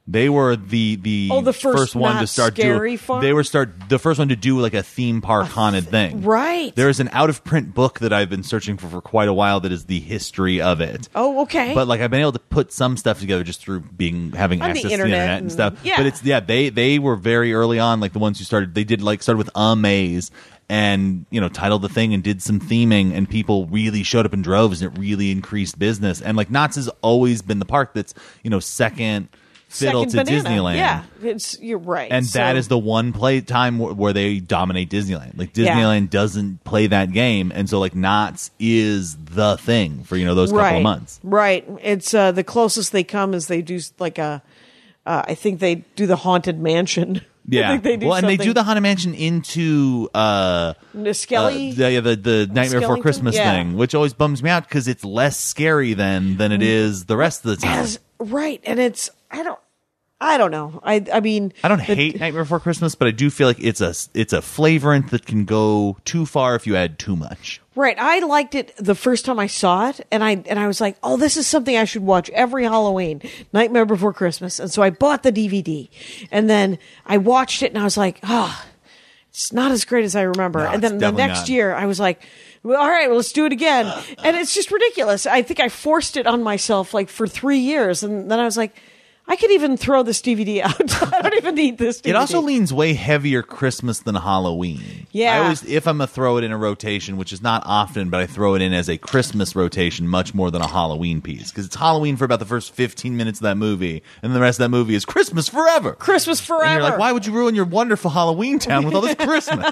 They were the the, Oh, the first one not to start scary doing. farm? They were start the first one to do like a theme park haunted thing. Right. There is an out of print book that I've been searching for for quite a while that is the history of it. Oh, okay. But like I've been able to put some stuff together just through being having On the access to the internet internet and, and- stuff. yeah. But it's yeah they they were very early on, like the ones who started. They did like started with a maze. And, you know, titled the thing and did some theming, and people really showed up in droves, and it really increased business. And, like, Knott's has always been the park that's, you know, second fiddle Second to banana. Disneyland. Yeah, it's you're right. And So- that is the one play time where, where they dominate Disneyland. Like, Yeah. Disneyland doesn't play that game. And so, like, Knott's is the thing for, you know, those couple right. of months. Right. It's uh, the closest they come is they do like a. Uh, I think they do the Haunted Mansion. I Yeah. think they do well, and they something- do the Haunted Mansion into uh, The Skelly. uh, the, yeah, the the Nightmare Before Skellington? Christmas Yeah. thing, which always bums me out because it's less scary than than it is the rest of the time. As- right, and it's I don't I don't know. I I mean I don't the- hate Nightmare Before Christmas, but I do feel like it's a it's a flavorant that can go too far if you add too much. Right, I liked it the first time I saw it, and I and I was like, "Oh, this is something I should watch every Halloween, Nightmare Before Christmas." And so I bought the D V D, and then I watched it, and I was like, "Ah, oh, it's not as great as I remember." No, and it's then the definitely next not. year, I was like, well, "All right, well, let's do it again." And it's just ridiculous. I think I forced it on myself like for three years, and then I was like, I could even throw this D V D out. I don't even need this D V D. It also leans way heavier Christmas than Halloween. Yeah. I always, if I'm gonna throw it in a rotation, which is not often, but I throw it in as a Christmas rotation much more than a Halloween piece because it's Halloween for about the first fifteen minutes of that movie, and the rest of that movie is Christmas forever. Christmas forever. And you're like, why would you ruin your wonderful Halloween town with all this Christmas?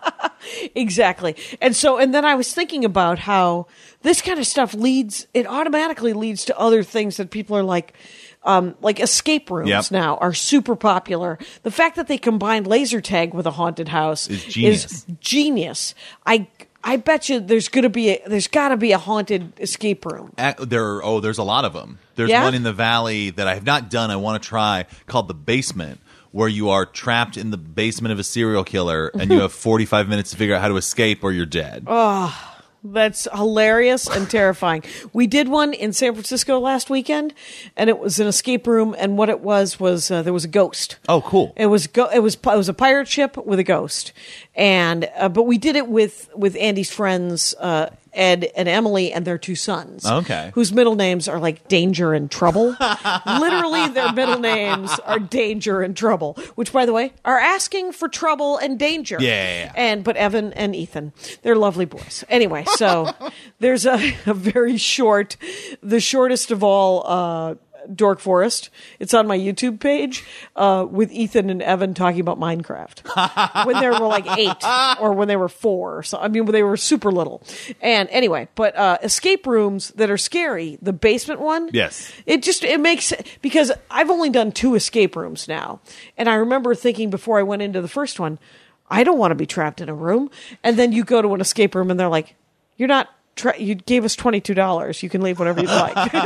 Exactly. And so, and then I was thinking about how this kind of stuff leads, it automatically leads to other things that people are like, um, like escape rooms Yep. now are super popular. The fact that they combined laser tag with a haunted house Is genius. is genius. I, I bet you there's going to be a, there's got to be a haunted escape room. At- there, oh, there's a lot of them. There's Yeah? one in the valley that I have not done. I want to try called The Basement, where you are trapped in the basement of a serial killer and you have forty-five minutes to figure out how to escape or you're dead. Oh, that's hilarious and terrifying. We did one in San Francisco last weekend, and it was an escape room. And what it was was uh, there was a ghost. Oh, cool. It was go- it was it was a pirate ship with a ghost, and uh, but we did it with with Andy's friends. Uh, Ed and Emily and their two sons. Okay. Whose middle names are like Danger and Trouble. Literally, their middle names are Danger and Trouble, which, by the way, are asking for trouble and danger. Yeah, yeah, yeah. And but Evan and Ethan, they're lovely boys. Anyway, so there's a, a very short, the shortest of all. Uh, Dork Forest. It's on my YouTube page uh, with Ethan and Evan talking about Minecraft when they were like eight or when they were four. Or so I mean, when they were super little. And anyway, but uh, escape rooms that are scary. The basement one. Yes. It just it makes because I've only done two escape rooms now, and I remember thinking before I went into the first one, I don't want to be trapped in a room. And then you go to an escape room and they're like, "You're not. Tra- you gave us twenty-two dollars. You can leave whenever you'd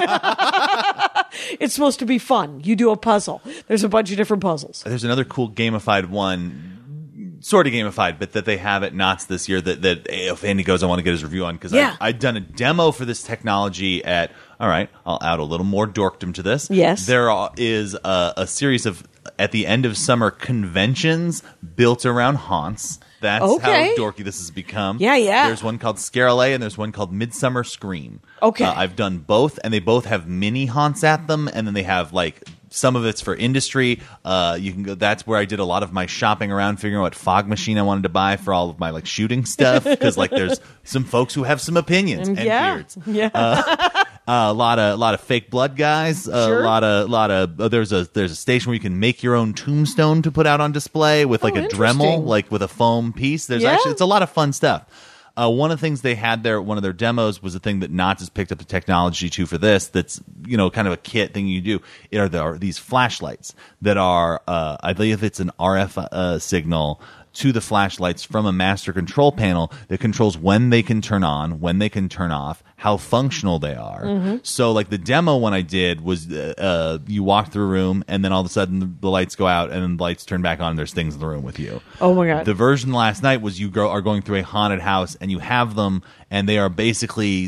like." It's supposed to be fun. You do a puzzle. There's a bunch of different puzzles. There's another cool gamified one, sort of gamified, but that they have at Knott's this year that, that if Andy goes, I want to get his review on because Yeah. I've done a demo for this technology at, all right, I'll add a little more dorkdom to this. Yes. There are- is a, a series of, at the end of summer, conventions built around haunts. That's Okay. how dorky this has become. Yeah, yeah. There's one called Scarlet and there's one called Midsummer Scream. Okay. Uh, I've done both, and they both have mini haunts at them, and then they have like some of it's for industry. Uh, you can go. That's where I did a lot of my shopping around, figuring out what fog machine I wanted to buy for all of my like shooting stuff, because like there's some folks who have some opinions and yeah. beards. Yeah. Uh, a lot of a lot of fake blood guys. Uh, Sure. A lot of lot of uh, there's a there's a station where you can make your own tombstone to put out on display with like Oh, a interesting. Dremel, like with a foam piece. There's Yeah. actually it's a lot of fun stuff. Uh, one of the things they had there, one of their demos was a thing that Knott's has picked up the technology to for this. That's, you know, kind of a kit thing you do. It are there are these flashlights that are, uh, I believe it's an R F uh, signal to the flashlights from a master control panel that controls when they can turn on, when they can turn off, how functional they are. Mm-hmm. So, like the demo one I did was, uh, uh, you walk through a room and then all of a sudden the, the lights go out and then the lights turn back on and there's things in the room with you. Oh my God. The version last night was you go, are going through a haunted house and you have them and they are basically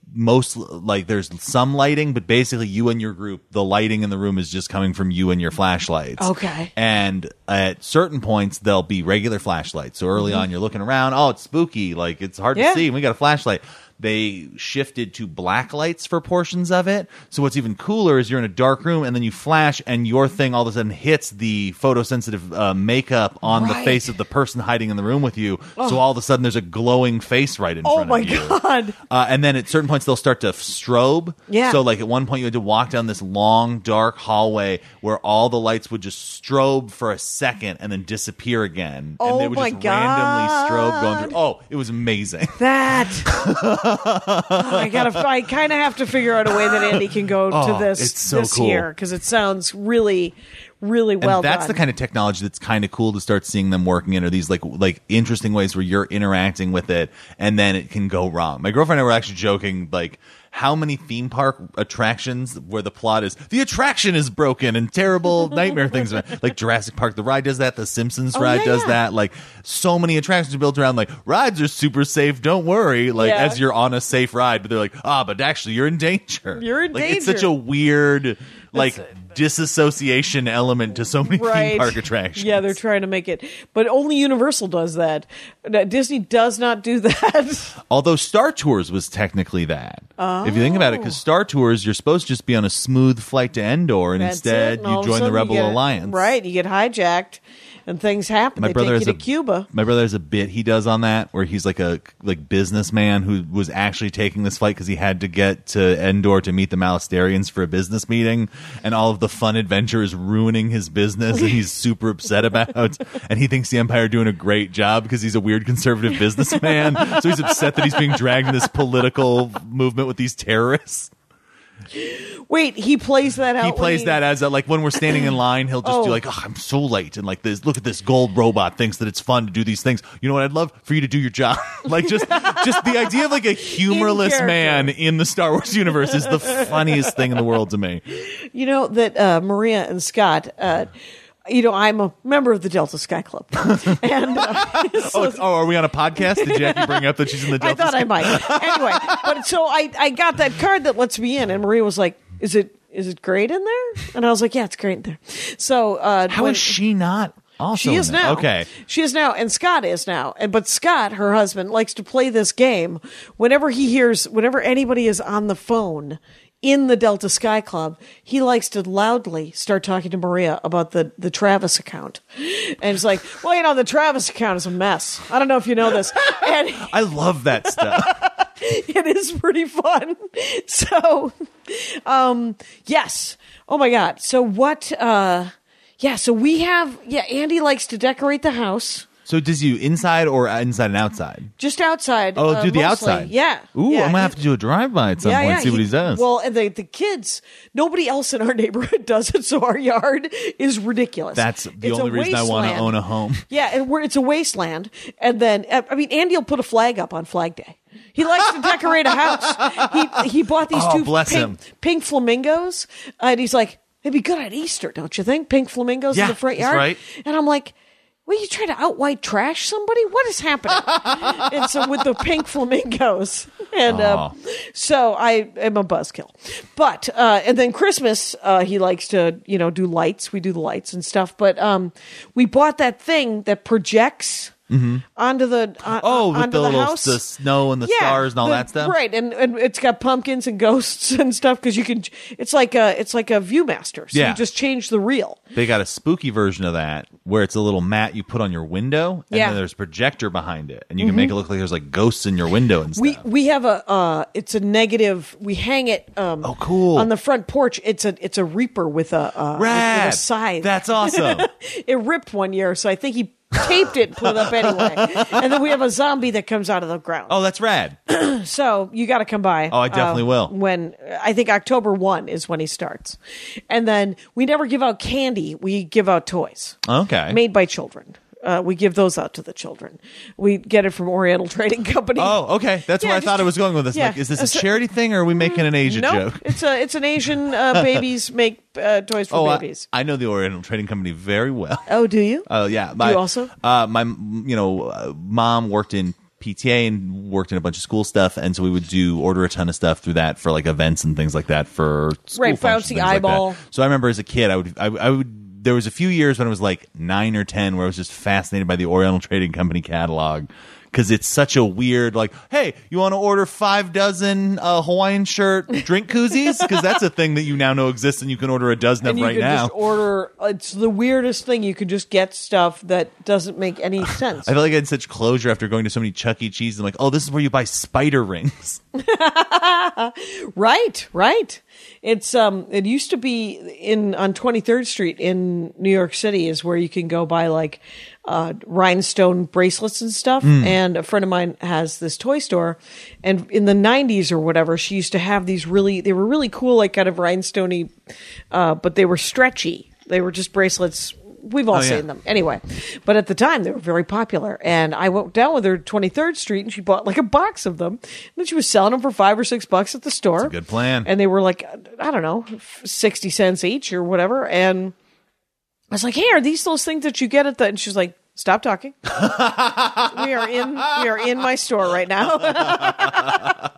most like there's some lighting, but basically you and your group, the lighting in the room is just coming from you and your flashlights. Okay. And at certain points there'll be regular flashlights. So early mm-hmm. on you're looking around, oh, it's spooky, like it's hard yeah. to see, and we got a flashlight. They shifted to black lights for portions of it. So what's even cooler is you're in a dark room and then you flash and your thing all of a sudden hits the photosensitive uh, makeup on right. the face of the person hiding in the room with you. Oh. So all of a sudden there's a glowing face right in oh front of you. Oh my God. Uh, and then at certain points they'll start to strobe. Yeah. So like at one point you had to walk down this long dark hallway where all the lights would just strobe for a second and then disappear again. Oh and they would my just God. randomly strobe going through. Oh, it was amazing. That I gotta. I kind of have to figure out a way that Andy can go oh, to this it's so this cool. year because it sounds really, really well and that's done. the kind of technology that's kind of cool to start seeing them working in, or these like like interesting ways where you're interacting with it and then it can go wrong. My girlfriend and I were actually joking, like, how many theme park attractions where the plot is the attraction is broken and terrible nightmare things, like Jurassic Park, the ride does that, the Simpsons oh, ride yeah, does yeah. that, like so many attractions are built around like rides are super safe, don't worry, like yeah. as you're on a safe ride, but they're like, ah, but actually you're in danger. You're in like, danger. It's such a weird like disassociation element to so many right. theme park attractions. Yeah, they're trying to make it, but only Universal does that. Disney does not do that. Although Star Tours was technically that. Oh. If you think about it, because Star Tours, you're supposed to just be on a smooth flight to Endor, and That's instead it. And you join the Rebel you get, Alliance. Right, you get hijacked. And things happen. My they brother take has you a, to Cuba. My brother has a bit he does on that where he's like a like businessman who was actually taking this flight because he had to get to Endor to meet the Malastarians for a business meeting, and all of the fun adventure is ruining his business, and he's super upset about. And he thinks the Empire are doing a great job because he's a weird conservative businessman, so he's upset that he's being dragged in this political movement with these terrorists. Wait, he plays that out. He plays he... that as a, like when we're standing in line, he'll just oh. do like, oh, I'm so late, and like this. Look at this gold robot thinks that it's fun to do these things. You know what? I'd love for you to do your job. Like just, just the idea of like a humorless in man in the Star Wars universe is the funniest thing in the world to me. You know that uh, Maria and Scott. Uh, You know, I'm a member of the Delta Sky Club. And uh, so, oh, oh, are we on a podcast? Did Jackie bring up that she's in the Delta I thought Sky? I might. Anyway, but so I, I got that card that lets me in, and Maria was like, "Is it is it great in there?" And I was like, "Yeah, it's great in there." So uh, how when, is she not? Also she is in there? now. Okay, she is now, and Scott is now. And but Scott, her husband, likes to play this game whenever he hears, whenever anybody is on the phone in the Delta Sky Club, he likes to loudly start talking to Maria about the, the Travis account. And it's like, well, you know, the Travis account is a mess. I don't know if you know this. And I love that stuff. it is pretty fun. So, um, yes. Oh my God. So what, uh, yeah, so we have, yeah, Andy likes to decorate the house. So does you inside or inside and outside? Just outside. Oh, uh, do the mostly. outside. Yeah. Ooh, yeah. I'm gonna have to do a drive-by at some yeah, point yeah. and see what he does. Well, and the the kids, nobody else in our neighborhood does it, so our yard is ridiculous. That's the It's only a reason I want to wasteland. own a home. Yeah, and we're, it's a wasteland. And then, I mean, Andy will put a flag up on Flag Day. He likes to decorate a house. He he bought these Oh, two bless pink, him. pink flamingos, uh, and he's like, it'd be good at Easter, don't you think? Pink flamingos Yeah, in the front that's yard. right. And I'm like, well, you trying to out white trash somebody? What is happening? And so with the pink flamingos, and uh, so I am a buzzkill. But uh, and then Christmas, uh, he likes to you know do lights. We do the lights and stuff. But um, we bought that thing that projects. Mm-hmm. Onto the uh, oh, with onto the, the little house, the snow and the yeah, stars and all the- that stuff, right? And and it's got pumpkins and ghosts and stuff because you can. It's like a it's like a ViewMaster. So Yeah. you just change the reel. They got a spooky version of that where it's a little mat you put on your window, and Yeah. then there's a projector behind it, and you can make it look like there's like ghosts in your window and stuff. We we have a uh, it's a negative. We hang it. Um, Oh, cool. On the front porch, it's a it's a reaper with a uh, with- Rad. with a scythe. That's awesome. It ripped one year, so I think he taped it and put it up anyway. And then we have a zombie that comes out of the ground. Oh, that's rad. So you got to come by. Oh, I definitely uh, will. When I think October first is when he starts. And then we never give out candy. We give out toys. Okay. Made by children. Uh, we give those out to the children. We get it from Oriental Trading Company. Oh, okay. That's Yeah, where I just- thought it was going with this. yeah. Like, is this Uh, a so- charity thing, or are we making an Asian Nope. joke? It's a it's an Asian uh, babies make uh, toys for Oh, I, babies. I know the Oriental Trading Company very well. Oh, do you? Oh, yeah. My, you also? Uh, my, you know, uh, mom worked in P T A and worked in a bunch of school stuff, and so we would do order a ton of stuff through that for like events and things like that for school Right, functions, bouncy things like eyeball. that. So I remember as a kid, I would I, I would. There was a few years when I was like nine or ten where I was just fascinated by the Oriental Trading Company catalog. Because it's such a weird, like, hey, you want to order five dozen uh, Hawaiian shirt drink koozies? Because that's a thing that you now know exists, and you can order a dozen And of you right can now. just order. It's the weirdest thing. You can just get stuff that doesn't make any sense. I felt like I had such closure after going to so many Chuck E. Cheese. I'm like, oh, this is where you buy spider rings. Right, right. It's um. It used to be in on twenty-third Street in New York City is where you can go buy like uh, rhinestone bracelets and stuff. Mm. And a friend of mine has this toy store, and in the nineties or whatever, she used to have these really. They were really cool, like kind of rhinestoney, uh, but they were stretchy. They were just bracelets. We've all Oh, yeah. seen them. Anyway, but at the time, they were very popular. And I went down with her to twenty-third Street, and she bought like a box of them. And then she was selling them for five or six bucks at the store. That's a good plan. And they were like, I don't know, sixty cents each or whatever. And I was like, hey, are these those things that you get at the... And she's like, stop talking. we are in we are in my store right now.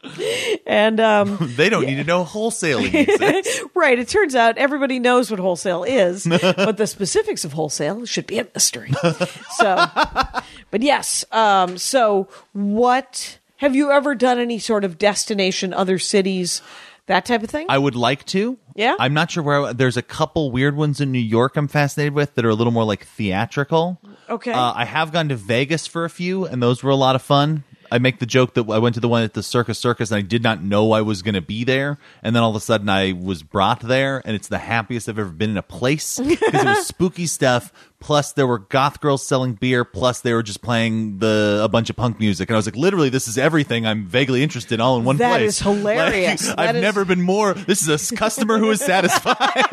And um, They don't need to know wholesaling exists. right, it turns out everybody knows what wholesale is, but the specifics of wholesale should be a mystery. So, but yes, um, so what have you ever done? Any sort of destination, other cities, that type of thing? I would like to. Yeah? I'm not sure where. There's a couple weird ones in New York I'm fascinated with that are a little more like theatrical. Okay. Uh, I have gone to Vegas for a few, and those were a lot of fun. I make the joke that I went to the one at the Circus Circus, and I did not know I was going to be there. And then all of a sudden I was brought there, and it's the happiest I've ever been in a place because it was spooky stuff. Plus there were goth girls selling beer. Plus they were just playing the a bunch of punk music. And I was like, literally, this is everything I'm vaguely interested in all in one That place. is hilarious. Like, That I've is- never been more. This is a customer who is satisfied.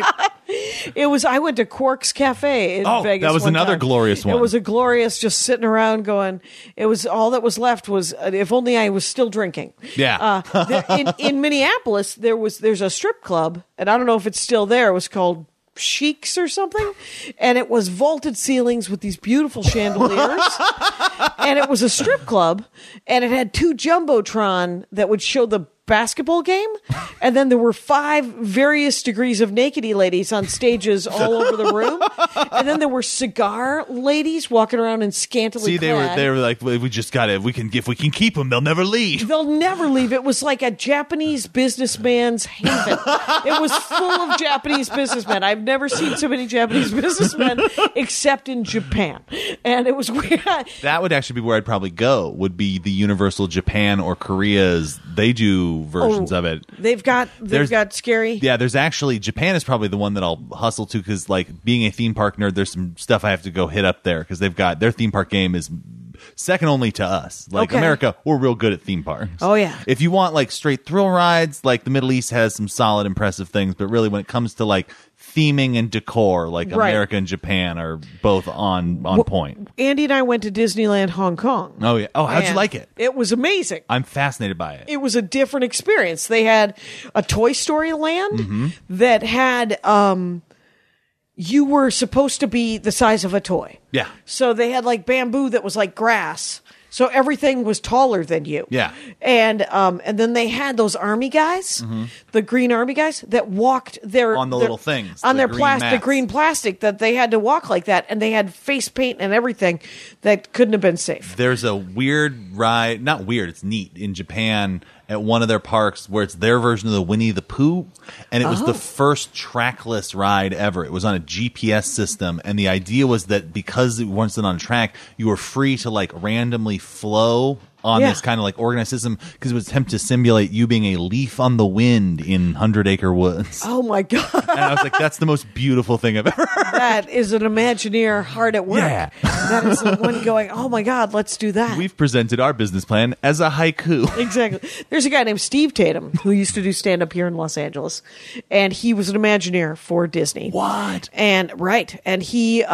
It was. I went to Quark's Cafe in Oh, Vegas. that was one another time. glorious one. It was a glorious, just sitting around going. It was all that was left was uh, if only I was still drinking. Yeah. Uh, there, in in Minneapolis, there was there's a strip club, and I don't know if it's still there. It was called Sheiks or something, and it was vaulted ceilings with these beautiful chandeliers, and it was a strip club, and it had two jumbotron that would show the basketball game, and then there were five various degrees of nakedy ladies on stages all over the room, and then there were cigar ladies walking around in scantily See, they were clad. they were like, we just got to. We can if we can keep them, they'll never leave. They'll never leave. It was like a Japanese businessman's haven. It was full of Japanese businessmen. I've never seen so many Japanese businessmen except in Japan. And it was weird. That would actually be where I'd probably go. Would be the Universal Japan or Korea's. They do versions Oh, of it. They've got they've There's- got scary. Yeah, there's actually Japan is probably the one that I'll hustle to because, like, being a theme park nerd, there's some stuff I have to go hit up there because they've got their theme park game is second only to us. Like Okay. America, we're real good at theme parks. Oh, yeah. If you want like straight thrill rides, like the Middle East has some solid, impressive things, but really when it comes to like theming and decor, like Right. America and Japan are both on on point. Andy and I went to Disneyland Hong Kong. Oh yeah. Oh, how'd you And like it? It was amazing. I'm fascinated by it. It was a different experience. They had a Toy Story land Mm-hmm. that had um you were supposed to be the size of a toy. Yeah. So they had like bamboo that was like grass. So everything was taller than you. Yeah. And um and then they had those army guys, the green army guys that walked their On the their- little things, on the their green plastic mats. green plastic that they had to walk like that, and they had face paint and everything that couldn't have been safe. There's a weird ride, not weird, it's neat, in Japan at one of their parks where it's their version of the Winnie the Pooh, and it was Oh. the first trackless ride ever. It was on a G P S system, and the idea was that because it wasn't on a track, you were free to like randomly flow on Yeah. this kind of like organized system because it was attempt to simulate you being a leaf on the wind in Hundred Acre Woods. Oh my god. And I was like, that's the most beautiful thing I've ever heard. That is an Imagineer hard at work. Yeah. That is the one going, oh my God, let's do that. We've presented our business plan as a haiku. Exactly. There's a guy named Steve Tatum who used to do stand up here in Los Angeles, and he was an Imagineer for Disney. What? And right, and he uh,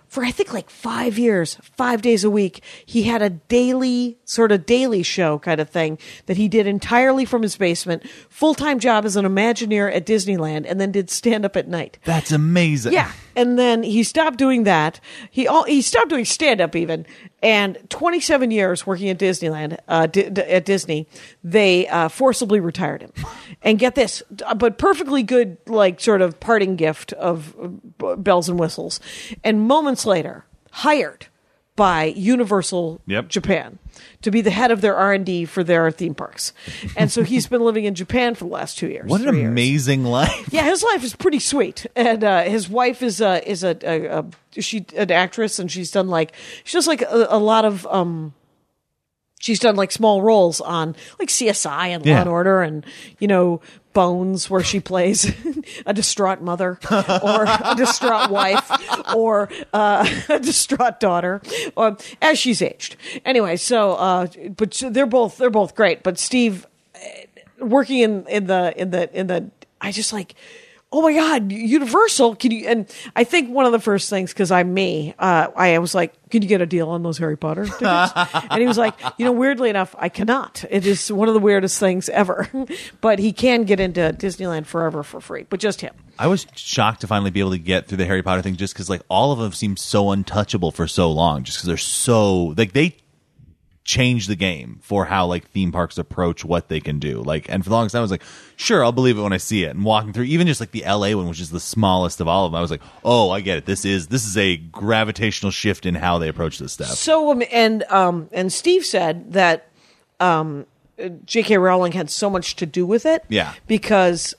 for I think like five years, five days a week, he had a daily, sort of daily show kind of thing that he did entirely from his basement, full-time job as an Imagineer at Disneyland, and then did stand-up at night. That's amazing. Yeah. And then he stopped doing that. He all, he stopped doing stand-up even. And twenty-seven years working at Disneyland, uh, D- D- at Disney, they uh, forcibly retired him. And get this, but perfectly good, like, sort of parting gift of uh, bells and whistles. And moments later, hired by Universal Yep. Japan to be the head of their R and D for their theme parks. And so he's been living in Japan for the last two years. What an three years. amazing life. Yeah, his life is pretty sweet, and uh, his wife is a is a, a, a she an actress, and she's done like she does like a, a lot of um. She's done like small roles on like C S I and Law Yeah. and Order, and you know Bones, where she plays a distraught mother or a distraught wife or uh, a distraught daughter, or as she's aged. Anyway, so uh, but they're both they're both great. But Steve, working in in the in the in the I just like, oh my God, Universal, can you? And I think one of the first things, because I'm me, uh, I was like, can you get a deal on those Harry Potter tickets? And he was like, you know, weirdly enough, I cannot. It is one of the weirdest things ever. But he can get into Disneyland Forever for free, but just him. I was shocked to finally be able to get through the Harry Potter thing, just because like all of them seemed so untouchable for so long, just because they're so like they change the game for how like theme parks approach what they can do. Like, and for the longest time I was like, sure, I'll believe it when I see it. And walking through even just like the L A one, which is the smallest of all of them, I was like, oh, I get it. This is this is a gravitational shift in how they approach this stuff. So um, and um and Steve said that um J K Rowling had so much to do with it. Yeah. Because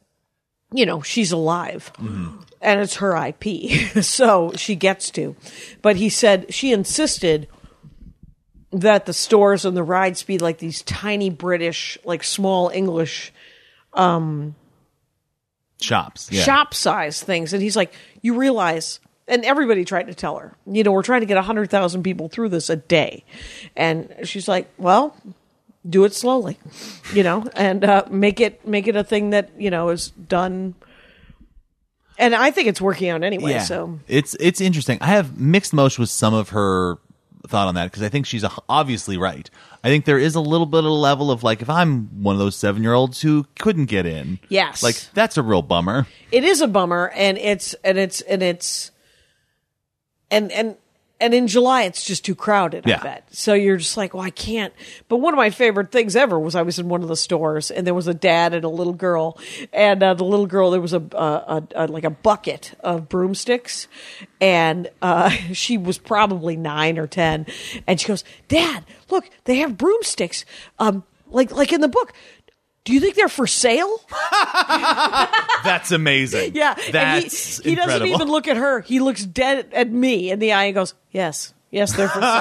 you know, she's alive. Mm-hmm. And it's her I P. So she gets to. But he said she insisted that the stores and the rides be like these tiny British, like small English um, shops, yeah. shop size things. And he's like, you realize, and everybody tried to tell her, you know, we're trying to get one hundred thousand people through this a day. And she's like, well, do it slowly, you know, and uh, make it make it a thing that, you know, is done. And I think it's working out anyway. Yeah. So it's it's interesting. I have mixed emotion with some of her thought on that, because I think she's obviously right. I think there is a little bit of a level of like, if I'm one of those seven year olds who couldn't get in, yes, like that's a real bummer. It is a bummer, and it's and it's and it's and and and in July it's just too crowded. Yeah. I bet. So you're just like, well, I can't. But one of my favorite things ever was I was in one of the stores, and there was a dad and a little girl, and uh, the little girl, there was a, a, a, a like a bucket of broomsticks, and uh, she was probably nine or ten, and she goes, "Dad, look, they have broomsticks, um, like like in the book. Do you think they're for sale?" That's amazing. Yeah, That's and he, he doesn't incredible. even look at her. He looks dead at me in the eye and goes, "Yes, yes, they're for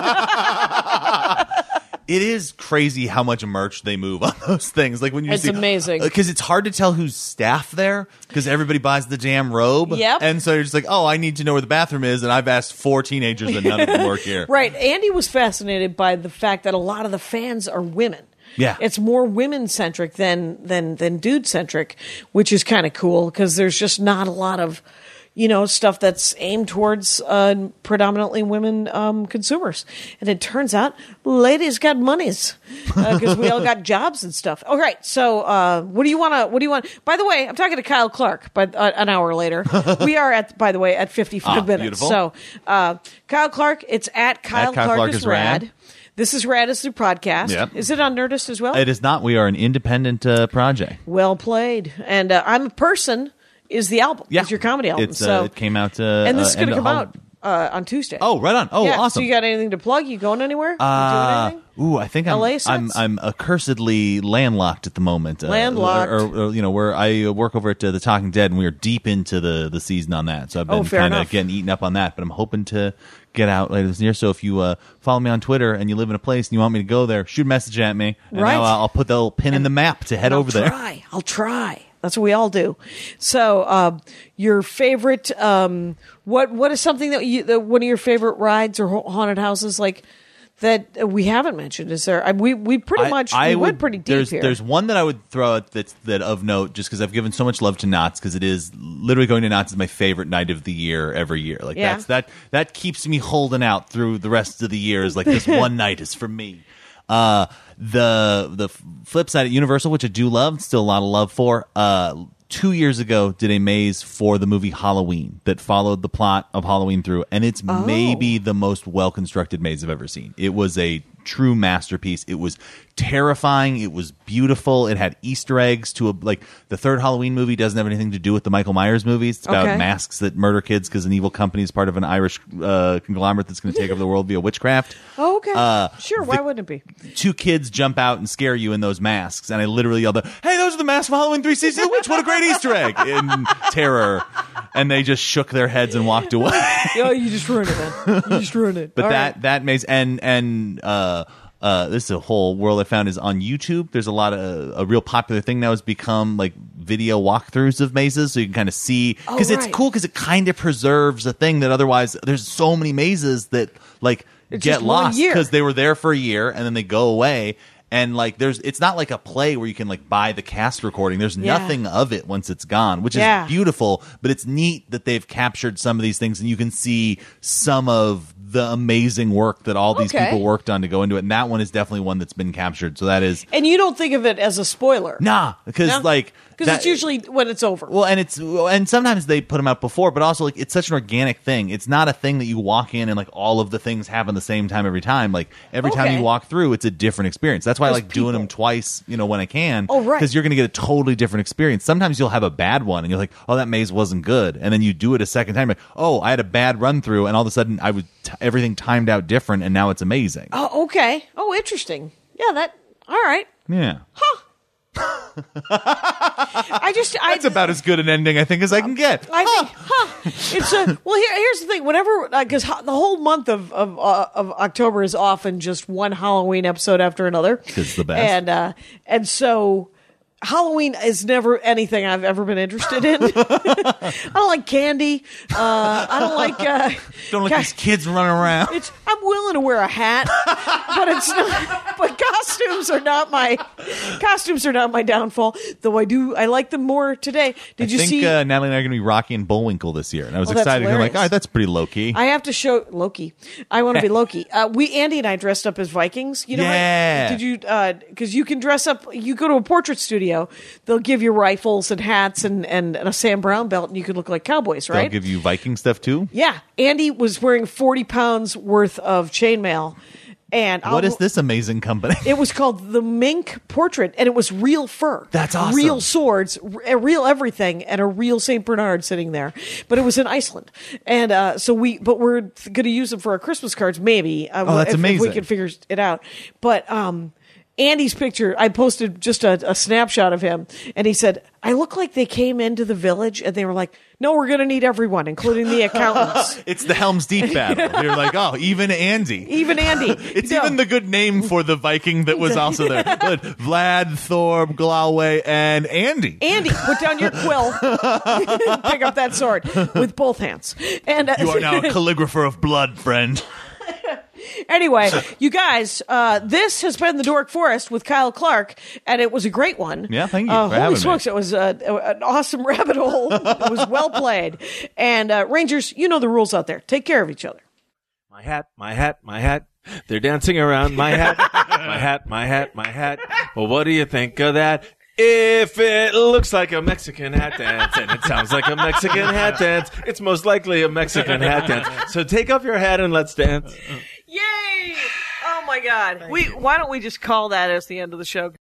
sale." It is crazy how much merch they move on those things. Like when you It's see, amazing. because it's hard to tell who's staff there because everybody buys the damn robe. Yep. And so you're just like, oh, I need to know where the bathroom is, and I've asked four teenagers and none of them work here. Right. Andy was fascinated by the fact that a lot of the fans are women. Yeah. It's more women centric than than than dude centric, which is kind of cool because there's just not a lot of, you know, stuff that's aimed towards uh, predominantly women um, consumers. And it turns out ladies got monies because uh, we all got jobs and stuff. All right. So uh, what do you want to, what do you want? By the way, I'm talking to Kyle Clark, but uh, an hour later, we are at, by the way, at fifty-five Ah, minutes. beautiful. So uh, Kyle Clark, it's at Kyle, At Kyle Clark, Clark is is rad. rad. This is Rad as the podcast. Yep. Is it on Nerdist as well? It is not. We are an independent uh, project. Well played. And uh, I'm a Person is the album. Yeah. It's your comedy album. It's, so uh, it came out. Uh, and this is uh, going to end come of out uh, on Tuesday. Oh, right on. Oh, yeah, awesome. So you got anything to plug? You going anywhere? You Uh, doing anything? ooh, I think I'm, L A I'm sets? I'm accursedly landlocked at the moment. Uh, Landlocked. or, or, or, you know, where I work over at uh, the Talking Dead, and we are deep into the the season on that. So I've Oh, been fair kind of enough. getting eaten up on that. But I'm hoping to get out later this year. So if you uh, follow me on Twitter and you live in a place and you want me to go there, shoot a message at me, and Right. I'll, I'll put the little pin in the map to head I'll over there. try. I'll try. That's what we all do. So, uh, your favorite, um, what what is something that you, that one of your favorite rides or ha- haunted houses? Like, that we haven't mentioned? Is there? I, we we pretty much I, I we would, went pretty deep there's, here. There's one that I would throw out that's that of note, just because I've given so much love to Knott's, because it is literally going to Knott's is my favorite night of the year every year. Like Yeah. that's that that keeps me holding out through the rest of the years. Like this one night is for me. Uh, the the flip side at Universal, which I do love, still a lot of love for. Uh, two years ago, did a maze for the movie Halloween that followed the plot of Halloween through, and it's Oh. maybe the most well constructed maze I've ever seen. It was a true masterpiece. It was terrifying. It was beautiful. It had Easter eggs to a, like the third Halloween movie doesn't have anything to do with the Michael Myers movies. It's about Okay. masks that murder kids because an evil company is part of an Irish uh, conglomerate that's going to take over the world via witchcraft. Oh, okay. Uh, sure. Why the- wouldn't it be? Two kids jump out and scare you in those masks, and I literally yelled, "Hey, those are the masks from Halloween three Seasons of the Witch! What a great Easter egg!" in terror, and they just shook their heads and walked away. Oh, you just ruined it, man. You just ruined it. But All that right. that maze and and uh uh this is a whole world I found is on YouTube. There's a lot of a real popular thing now has become like video walkthroughs of mazes, so you can kind of see because Oh, it's right. cool because it kind of preserves a thing that otherwise there's so many mazes that like It's get just one lost year. because they were there for a year and then they go away. And like, there's, it's not like a play where you can like buy the cast recording. There's Yeah. nothing of it once it's gone, which Yeah. is beautiful. But it's neat that they've captured some of these things, and you can see some of the amazing work that all these Okay. people worked on to go into it. And that one is definitely one that's been captured. So that is And you don't think of it as a spoiler? nah, because No? like Because that- it's usually when it's over. well, and it's and sometimes they put them out before, but also like it's such an organic thing. It's not a thing that you walk in and like all of the things happen the same time every time. Like every time Okay. you walk through, it's a different experience. That's why I Those like doing them people. twice, you know, when I can. Oh, right. Because you're going to get a totally different experience. Sometimes you'll have a bad one, and you're like, oh, that maze wasn't good, and then you do it a second time, like, oh, I had a bad run through, and all of a sudden I was t- everything timed out different, and now it's amazing. Oh, okay. Oh, interesting. Yeah, that. All right. Yeah, I just. I, that's about as good an ending I think as I can get. I think, huh? It's a well. Here, here's the thing. Whenever, because uh, the whole month of of, uh, of October is often just one Halloween episode after another. It's the best. And uh, and so Halloween is never anything I've ever been interested in. I don't like candy. Uh, I don't like. Uh, Don't let ca- these kids run around. It's. I'm willing to wear a hat, but it's not. But costumes are not my costumes are not my downfall. Though I do, I like them more today. Did I you think see? uh, Natalie and I are going to be Rocky and Bullwinkle this year, and I was Oh, that's excited. I'm like, hilarious. all right, that's pretty low key. I have to show Loki. I want to be Loki. Uh, we Andy and I dressed up as Vikings. You know, what? Yeah. Did you? Because you can dress up. You go to a portrait studio. They'll give you rifles and hats and, and, and a Sam Brown belt, and you can look like cowboys, They'll right? give you Viking stuff too. Yeah. Andy was wearing forty pounds worth of chainmail, and What I'll- is this amazing company? It was called the Mink Portrait, and it was real fur. That's awesome. Real swords, r- real everything, and a real Saint Bernard sitting there. But it was in Iceland, and uh, so we. But we're going to use them for our Christmas cards, maybe. Uh, Oh, that's if, If amazing. we can figure it out. But um, Andy's picture, I posted just a, a snapshot of him, and he said, "I look like they came into the village, and they were like, no, we're going to need everyone, including the accountants." It's the Helm's Deep battle. You're like, oh, even Andy. Even Andy. It's No. even the good name for the Viking that was also there. But Vlad, Thor, Glawe, and Andy. Andy, put down your quill. Pick up that sword with both hands. And uh, You are now a calligrapher of blood, friend. anyway, you guys, uh, this has been the Dork Forest with Kyle Clark, and it was a great one. Yeah, thank you Uh, for holy having me. smokes, it was uh, an awesome rabbit hole. It was well played. And uh, Rangers, you know the rules out there. Take care of each other. My hat, my hat, my hat. They're dancing around my hat, my hat, my hat, my hat. Well, what do you think of that? If it looks like a Mexican hat dance and it sounds like a Mexican hat dance, it's most likely a Mexican hat dance. So take off your hat and let's dance. Yay! Oh my God! We why don't we just call that as the end of the show?